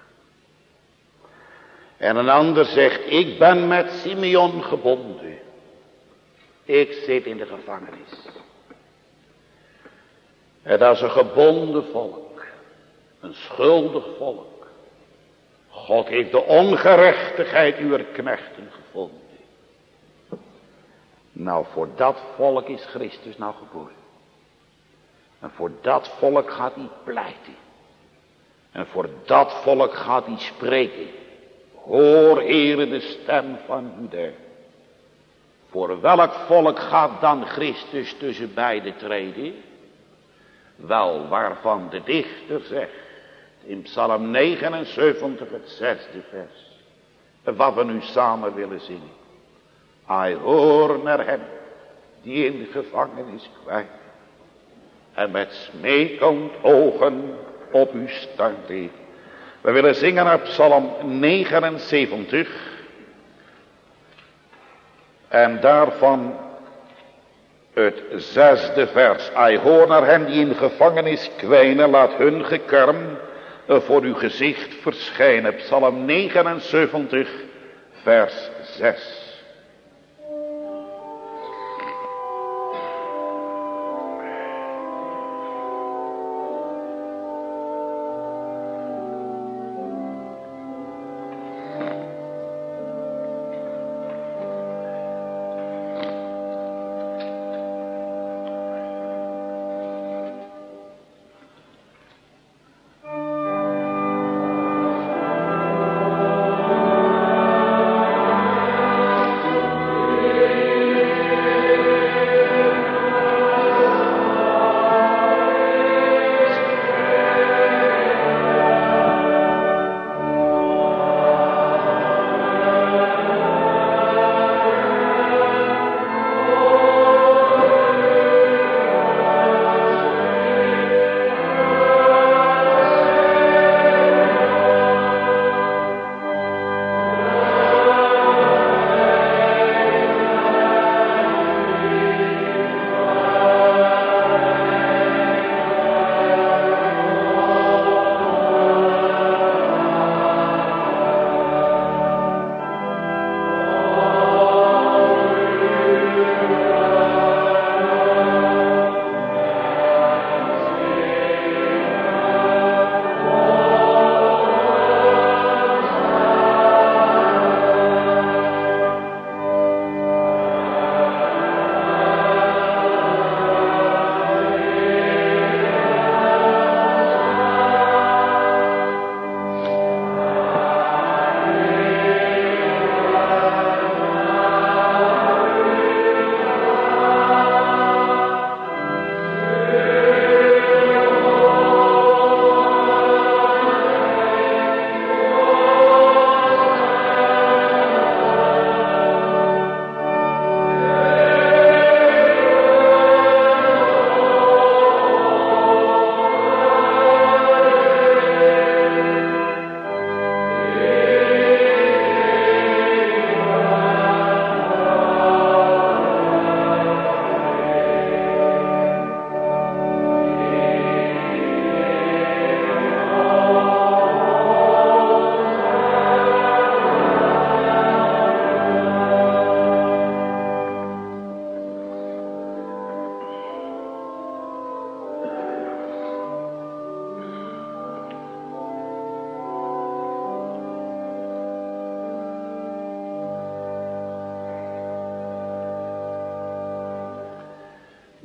En een ander zegt, ik ben met Simeon gebonden. Ik zit in de gevangenis. En dat is een gebonden volk. Een schuldig volk. God heeft de ongerechtigheid uw knechten gevonden. Nou, voor dat volk is Christus nou geboren. En voor dat volk gaat hij pleiten. En voor dat volk gaat hij spreken. Hoor, Heere, de stem van Juda. Voor welk volk gaat dan Christus tussen beiden treden? Wel, waarvan de dichter zegt, in Psalm negenenzeventig, het zesde vers, wat we nu samen willen zingen. Hij hoor naar hem, die in de gevangenis kwijt, en met smeekend ogen op u staat. We willen zingen naar Psalm negenenzeventig. En daarvan het zesde vers. Hij hoor naar hen die in gevangenis kwijnen, laat hun gekerm voor uw gezicht verschijnen. Psalm negenenzeventig, vers zes.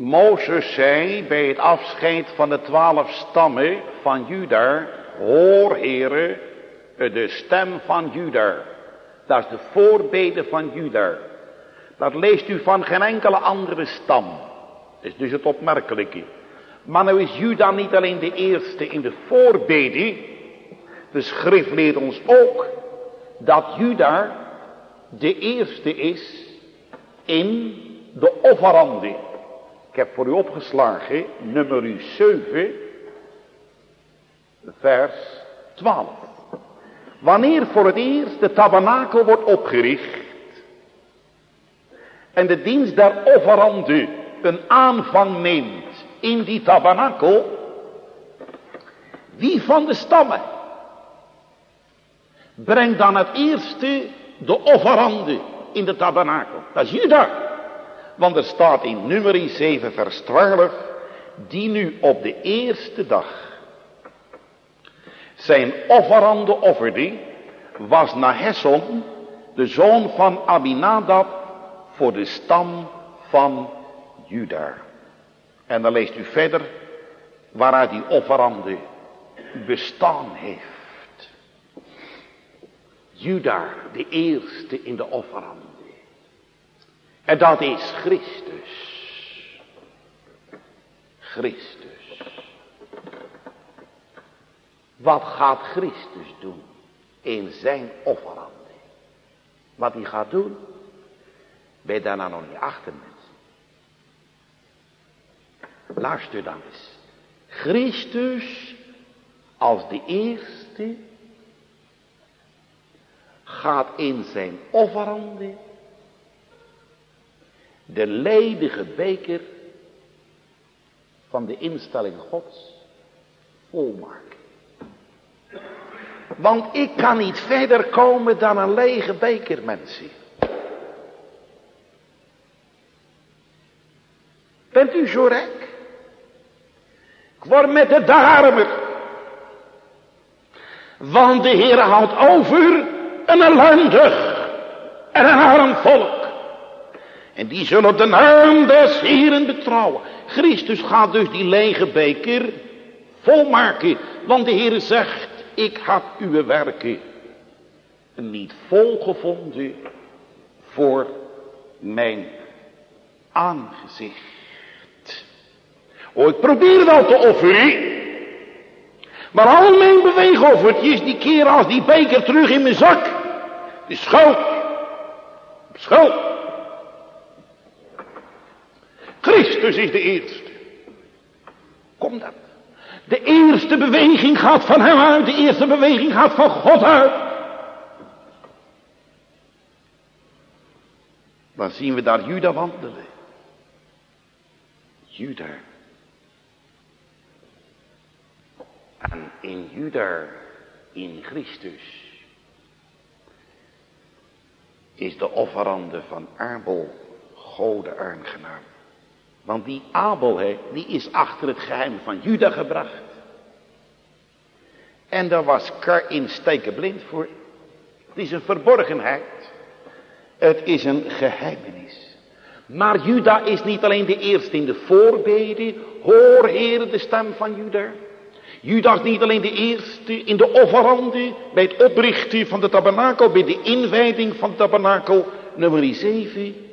Mozes zei bij het afscheid van de twaalf stammen van Juda: hoor, Heere, de stem van Juda. Dat is de voorbede van Juda. Dat leest u van geen enkele andere stam. Dat is dus het opmerkelijke. Maar nou is Juda niet alleen de eerste in de voorbede. De schrift leert ons ook dat Juda de eerste is in de offeranden. Ik heb voor u opgeslagen nummer zeven, vers twaalf. Wanneer voor het eerst de tabernakel wordt opgericht en de dienst der offeranden een aanvang neemt in die tabernakel, wie van de stammen brengt dan het eerste de offeranden in de tabernakel? Dat is Juda. Want er staat in nummer zeven vers twaalf, die nu op de eerste dag zijn offeranden offerde, was Nahesson, de zoon van Abinadab, voor de stam van Juda. En dan leest u verder waaruit die offerande bestaan heeft. Juda, de eerste in de offerande. En dat is Christus. Christus. Wat gaat Christus doen in zijn offerande? Wat hij gaat doen, ben je daar nou nog niet achter, mensen? Luister dan eens. Christus als de eerste gaat in zijn offerande de ledige beker van de instelling Gods volmaken. Want ik kan niet verder komen dan een lege beker, mensen. Bent u zo rijk? Ik word met de dag armer. Want de Heer houdt over een ellendig en een arm volk. En die zullen op de naam des Heeren betrouwen. Christus gaat dus die lege beker volmaken. Want de Heer zegt, ik had uw werken niet volgevonden voor mijn aangezicht. Oh, ik probeer wel te offeren. Maar al mijn beweegoffertjes, die keren als die beker terug in mijn zak. De schuld. Schuld. Christus is de eerste. Kom dat. De eerste beweging gaat van hem uit. De eerste beweging gaat van God uit. Dan zien we daar Juda wandelen. Juda. En in Juda, in Christus, is de offerande van Abel Gode aangenaam. Want die Abel, he, die is achter het geheim van Juda gebracht. En daar was Kain stekenblind voor. Het is een verborgenheid. Het is een geheimenis. Maar Juda is niet alleen de eerste in de voorbede. Hoor, Heere, de stem van Juda. Juda is niet alleen de eerste in de offerande, bij het oprichten van de tabernakel, bij de inwijding van de tabernakel, nummer zeven.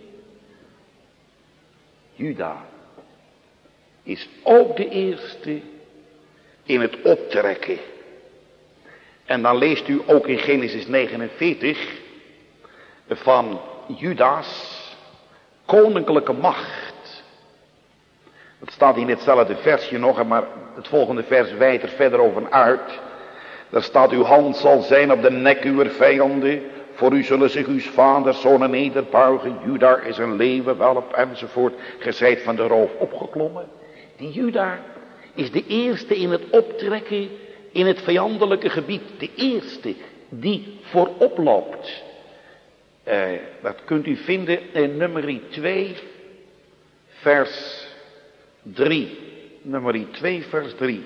Juda is ook de eerste in het optrekken. En dan leest u ook in Genesis negenenveertig van Juda's koninklijke macht. Dat staat in hetzelfde versje nog, maar het volgende vers wijdt er verder over uit. Daar staat, uw hand zal zijn op de nek uw vijanden. Voor u zullen zich uw vaders zonen nederbuigen. Juda is een leeuwenwelp enzovoort. Ge zijt van de roof opgeklommen. Die Juda is de eerste in het optrekken in het vijandelijke gebied. De eerste die voorop loopt. Uh, dat kunt u vinden in nummer twee vers drie. Nummer twee vers drie.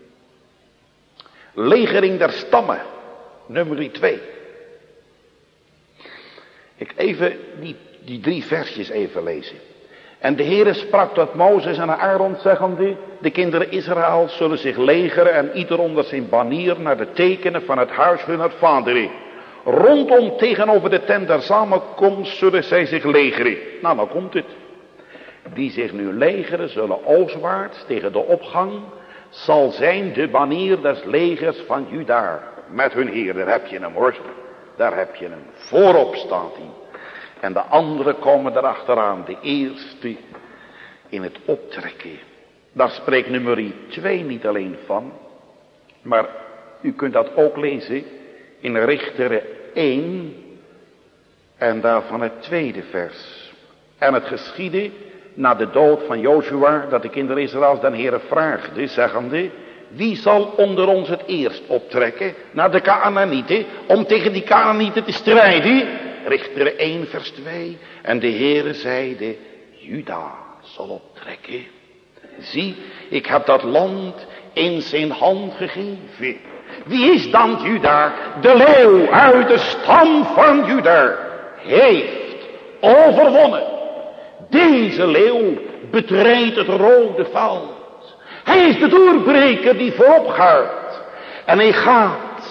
Legering der stammen. Nummer twee. Ik even die, die drie versjes even lezen. En de Heere sprak tot Mozes en Aaron zeggende, de kinderen Israël zullen zich legeren en ieder onder zijn banier naar de tekenen van het huis hun vaderen. Rondom tegenover de tent der samenkomst zullen zij zich legeren. Nou, dan komt het. Die zich nu legeren zullen oostwaarts tegen de opgang, zal zijn de banier des legers van Juda. Met hun Heer, daar heb je hem hoor. Daar heb je hem. Voorop staat hij. En de anderen komen erachteraan. De eerste in het optrekken. Daar spreekt nummer twee niet alleen van. Maar u kunt dat ook lezen in Richteren één. En daarvan het tweede vers. En het geschiedde na de dood van Jozua, dat de kinderen Israëls den Heere vraagden, zeggende, wie zal onder ons het eerst optrekken naar de Kanaanieten, om tegen die Kanaanieten te strijden? Richteren één vers twee. En de Heere zeide, Juda zal optrekken. Zie, ik heb dat land in zijn hand gegeven. Wie is dan Juda? De leeuw uit de stam van Juda heeft overwonnen. Deze leeuw betreedt het rode veld. Hij is de doorbreker die voorop gaat. En hij gaat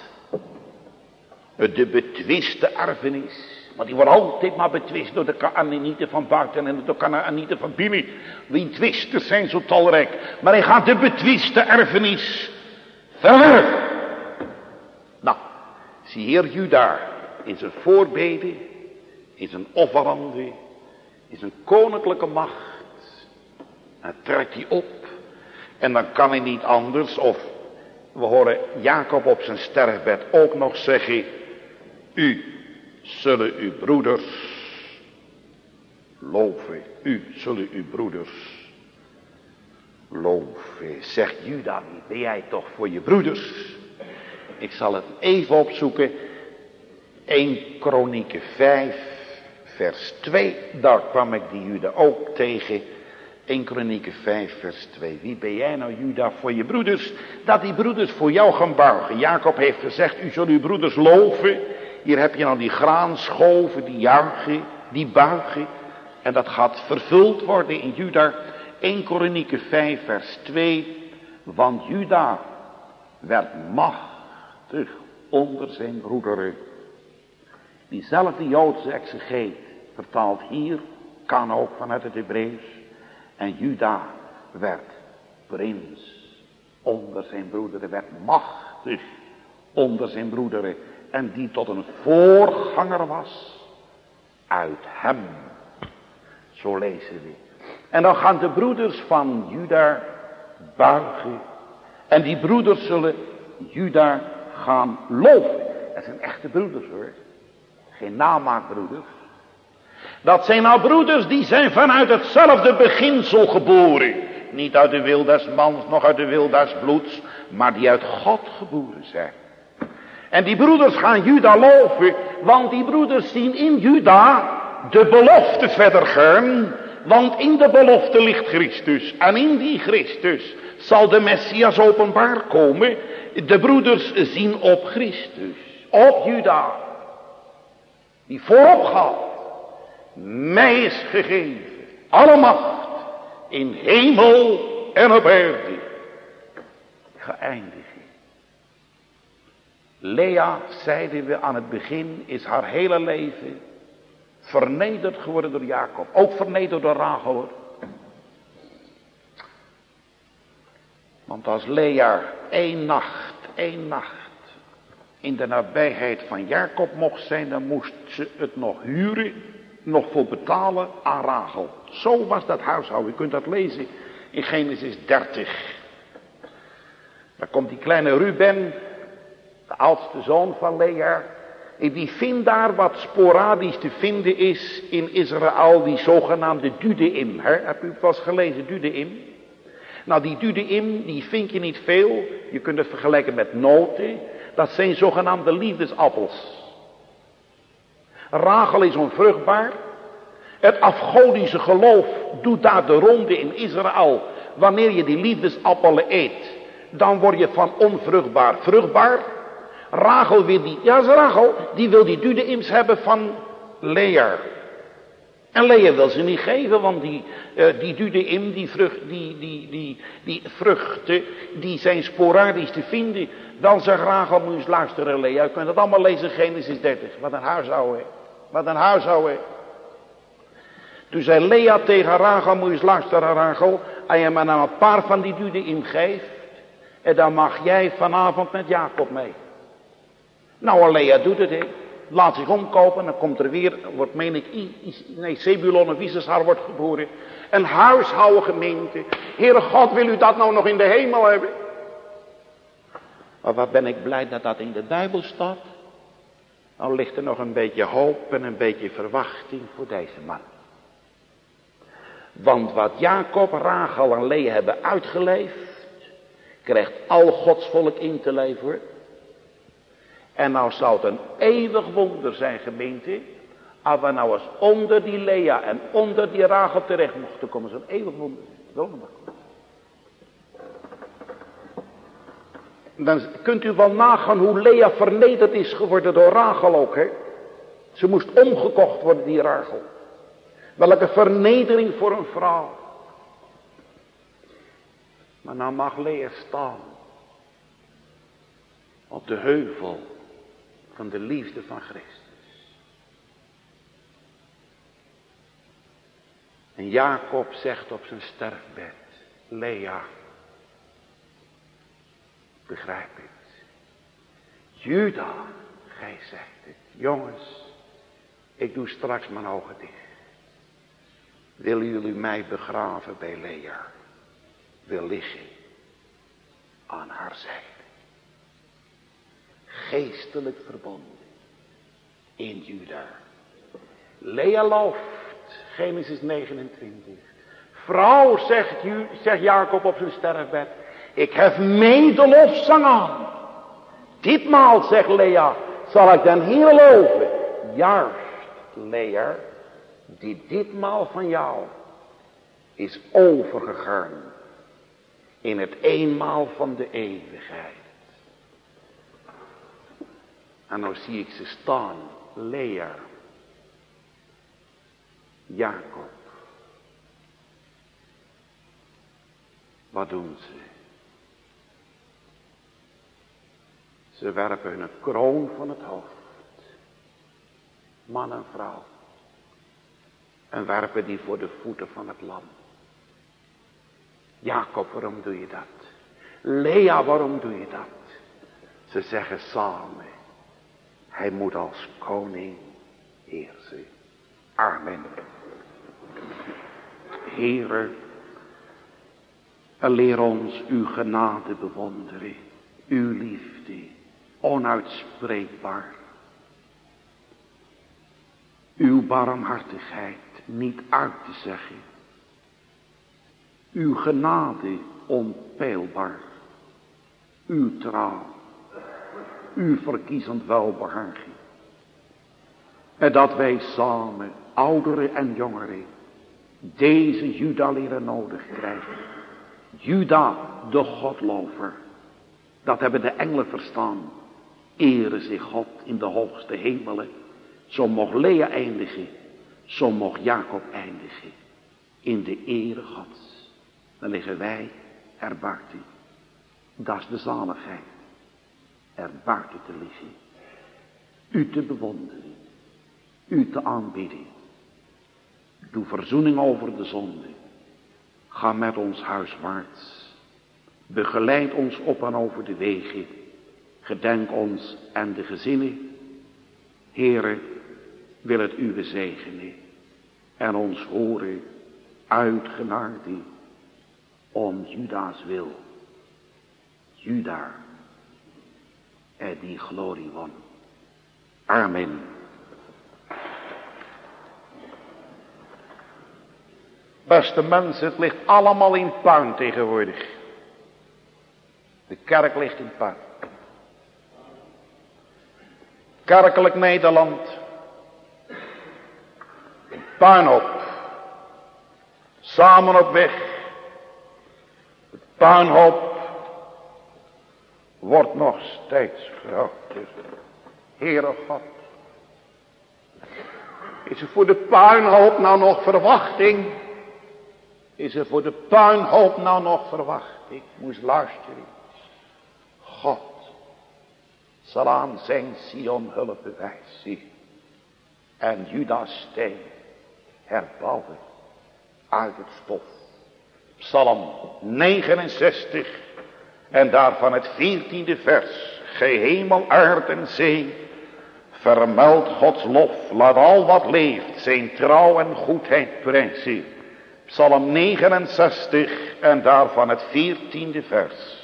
de betwiste erfenis. Want die wordt altijd maar betwist door de Kanaanieten van buiten en door de Kanaanieten van binnen. Die twisters zijn zo talrijk. Maar hij gaat de betwiste erfenis verwerven. Nou, zie hier Juda in zijn voorbeden, in zijn offeranden, in zijn koninklijke macht. En trekt hij op. En dan kan hij niet anders, of we horen Jacob op zijn sterfbed ook nog zeggen, u zullen uw broeders loven. U zullen uw broeders loven. Zegt Juda niet, ben jij toch voor je broeders? Ik zal het even opzoeken. Eerste Kronieken vijf vers twee. Daar kwam ik die Juda ook tegen. Eerste Kronieken vijf vers twee. Wie ben jij nou Juda voor je broeders? Dat die broeders voor jou gaan buigen. Jacob heeft gezegd, u zult uw broeders loven. Hier heb je nou die graanschoven, die juichen, die buigen. En dat gaat vervuld worden in Juda. Eerste Kronieken vijf vers twee. Want Juda werd machtig onder zijn broederen. Diezelfde Joodse exegeet vertaalt hier, kan ook vanuit het Hebreeuws. En Juda werd prins onder zijn broederen, werd machtig onder zijn broederen. En die tot een voorganger was uit hem. Zo lezen we. En dan gaan de broeders van Juda buigen. En die broeders zullen Juda gaan loven. Dat zijn echte broeders hoor. Geen namaakbroeders. Dat zijn nou broeders die zijn vanuit hetzelfde beginsel geboren. Niet uit de wil des mans, nog uit de wil des bloeds. Maar die uit God geboren zijn. En die broeders gaan Juda loven. Want die broeders zien in Juda de belofte verder gaan. Want in de belofte ligt Christus. En in die Christus zal de Messias openbaar komen. De broeders zien op Christus. Op Juda. Die voorop gaat. Mij is gegeven. Alle macht. In hemel en op aarde. Geëindigd. Lea, zeiden we aan het begin, is haar hele leven vernederd geworden door Jacob. Ook vernederd door Rachel. Want als Lea één nacht, één nacht in de nabijheid van Jacob mocht zijn, dan moest ze het nog huren, nog voor betalen aan Rachel. Zo was dat huishouden. U kunt dat lezen in Genesis dertig. Daar komt die kleine Ruben, de oudste zoon van Lea. En die vindt daar wat sporadisch te vinden is in Israël, die zogenaamde Dudeim. Heb u het wel eens gelezen, Dudeim? Nou, die Dudeim, die vind je niet veel. Je kunt het vergelijken met noten. Dat zijn zogenaamde liefdesappels. Rachel is onvruchtbaar. Het afgodische geloof doet daar de ronde in Israël. Wanneer je die liefdesappelen eet, dan word je van onvruchtbaar vruchtbaar. Rachel wil die, ja is Rachel, die wil die Dudeims hebben van Lea. En Lea wil ze niet geven, want die, uh, die dudeim, die, vrucht, die, die, die, die vruchten, die zijn sporadisch te vinden. Dan zegt Rachel, moet je eens luisteren Lea, je kunt het allemaal lezen in Genesis dertig. Wat een huishouden, wat een huishouden. Toen zei Lea tegen Rachel, moet je eens luisteren Rachel, als je me nou een paar van die dudeim geeft, en dan mag jij vanavond met Jacob mee. Nou, Lea doet het, hè. Laat zich omkopen, dan komt er weer, wordt meen ik, nee, Zebulon of Issachar wordt geboren. Een huishouden gemeente. Heere God, wil u dat nou nog in de hemel hebben? Maar wat ben ik blij dat dat in de Bijbel staat. Al ligt er nog een beetje hoop en een beetje verwachting voor deze man. Want wat Jacob, Rachel en Lea hebben uitgeleefd, krijgt al Gods volk in te leven, hoor. En nou zou het een eeuwig wonder zijn, gemeente, als we nou eens onder die Lea en onder die Rachel terecht mochten komen. Zo'n eeuwig wonder. Dan kunt u wel nagaan hoe Lea vernederd is geworden door Rachel ook, hè. Ze moest omgekocht worden, die Rachel. Welke vernedering voor een vrouw. Maar nou mag Lea staan op de heuvel van de liefde van Christus. En Jacob zegt op zijn sterfbed, Lea, begrijp het. Juda, gij zegt het. Jongens, ik doe straks mijn ogen dicht. Willen jullie mij begraven bij Lea? Wil liggen aan haar zijde. Geestelijk verbonden in Juda. Lea looft, Genesis negenentwintig. Vrouw, zegt, zegt Jacob op zijn sterfbed, ik heb medelofzang aan. Ditmaal, zegt Lea, zal ik den Heer loven. Juist, Lea, die ditmaal van jou is overgegaan in het eenmaal van de eeuwigheid. En nou zie ik ze staan, Lea, Jacob. Wat doen ze? Ze werpen hun kroon van het hoofd. Man en vrouw. En werpen die voor de voeten van het lam. Jacob, waarom doe je dat? Lea, waarom doe je dat? Ze zeggen samen. Hij moet als koning heersen. Amen. Heere, leer ons uw genade bewonderen. Uw liefde, onuitspreekbaar. Uw barmhartigheid niet uit te zeggen. Uw genade onpeilbaar. Uw trouw. Uw verkiezend welbehagen. En dat wij samen, ouderen en jongeren, deze Juda leren nodig krijgen. Juda, de Godlover. Dat hebben de engelen verstaan. Ere zich God in de hoogste hemelen. Zo mocht Lea eindigen. Zo mocht Jacob eindigen. In de ere Gods. Dan liggen wij er buiten. Dat is de zaligheid. Er buiten te liggen. U te bewonderen. U te aanbidden. Doe verzoening over de zonde. Ga met ons huiswaarts. Begeleid ons op en over de wegen. Gedenk ons en de gezinnen. Heere, wil het uwe zegenen. En ons horen uitgenaarde om Juda's wil. Juda, en die glorie won. Amen. Beste mensen, het ligt allemaal in puin tegenwoordig. De kerk ligt in puin. Kerkelijk Nederland. Puinhoop. Samen op weg. De puinhoop wordt nog steeds groter. Heere God. Is er voor de puinhoop nou nog verwachting? Is er voor de puinhoop nou nog verwachting? Ik moest luisteren. God zal aan zijn Sion hulp bewijzen. En Judas steen herbouwen uit het stof. Psalm negenenzestig en daarvan het veertiende vers. Gij hemel, aarde en zee, vermeld Gods lof, laat al wat leeft zijn trouw en goedheid prijzen. Psalm negenenzestig en daarvan het veertiende vers.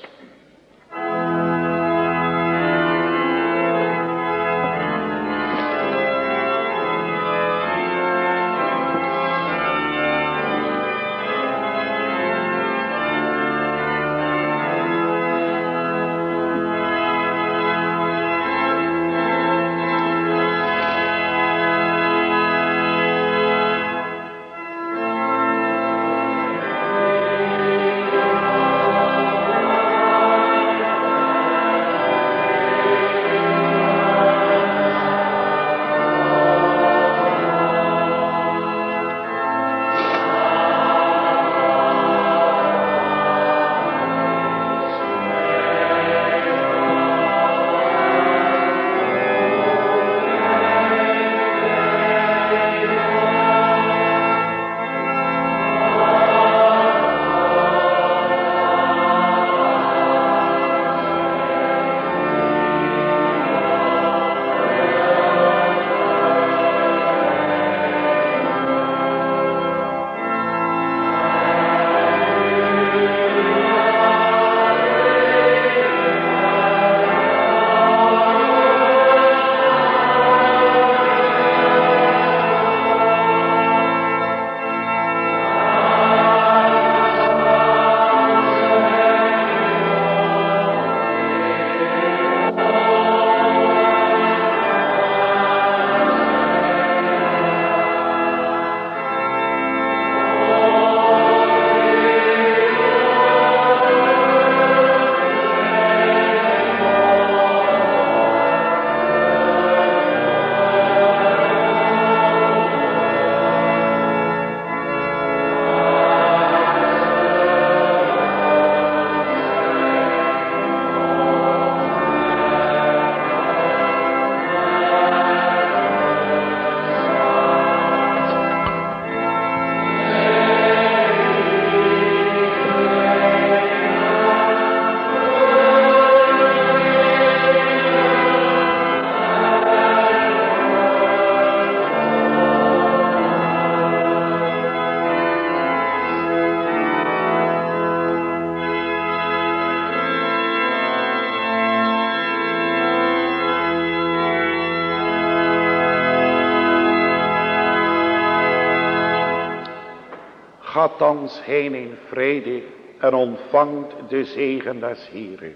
Gaat thans heen in vrede en ontvangt de zegen des Heeren.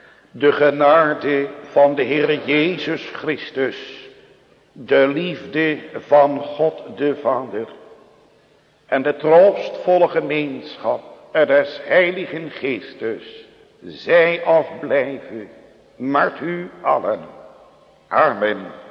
De genade van de Heer Jezus Christus, de liefde van God de Vader en de troostvolle gemeenschap des Heiligen Geestes, zij afblijven met u allen. Amen.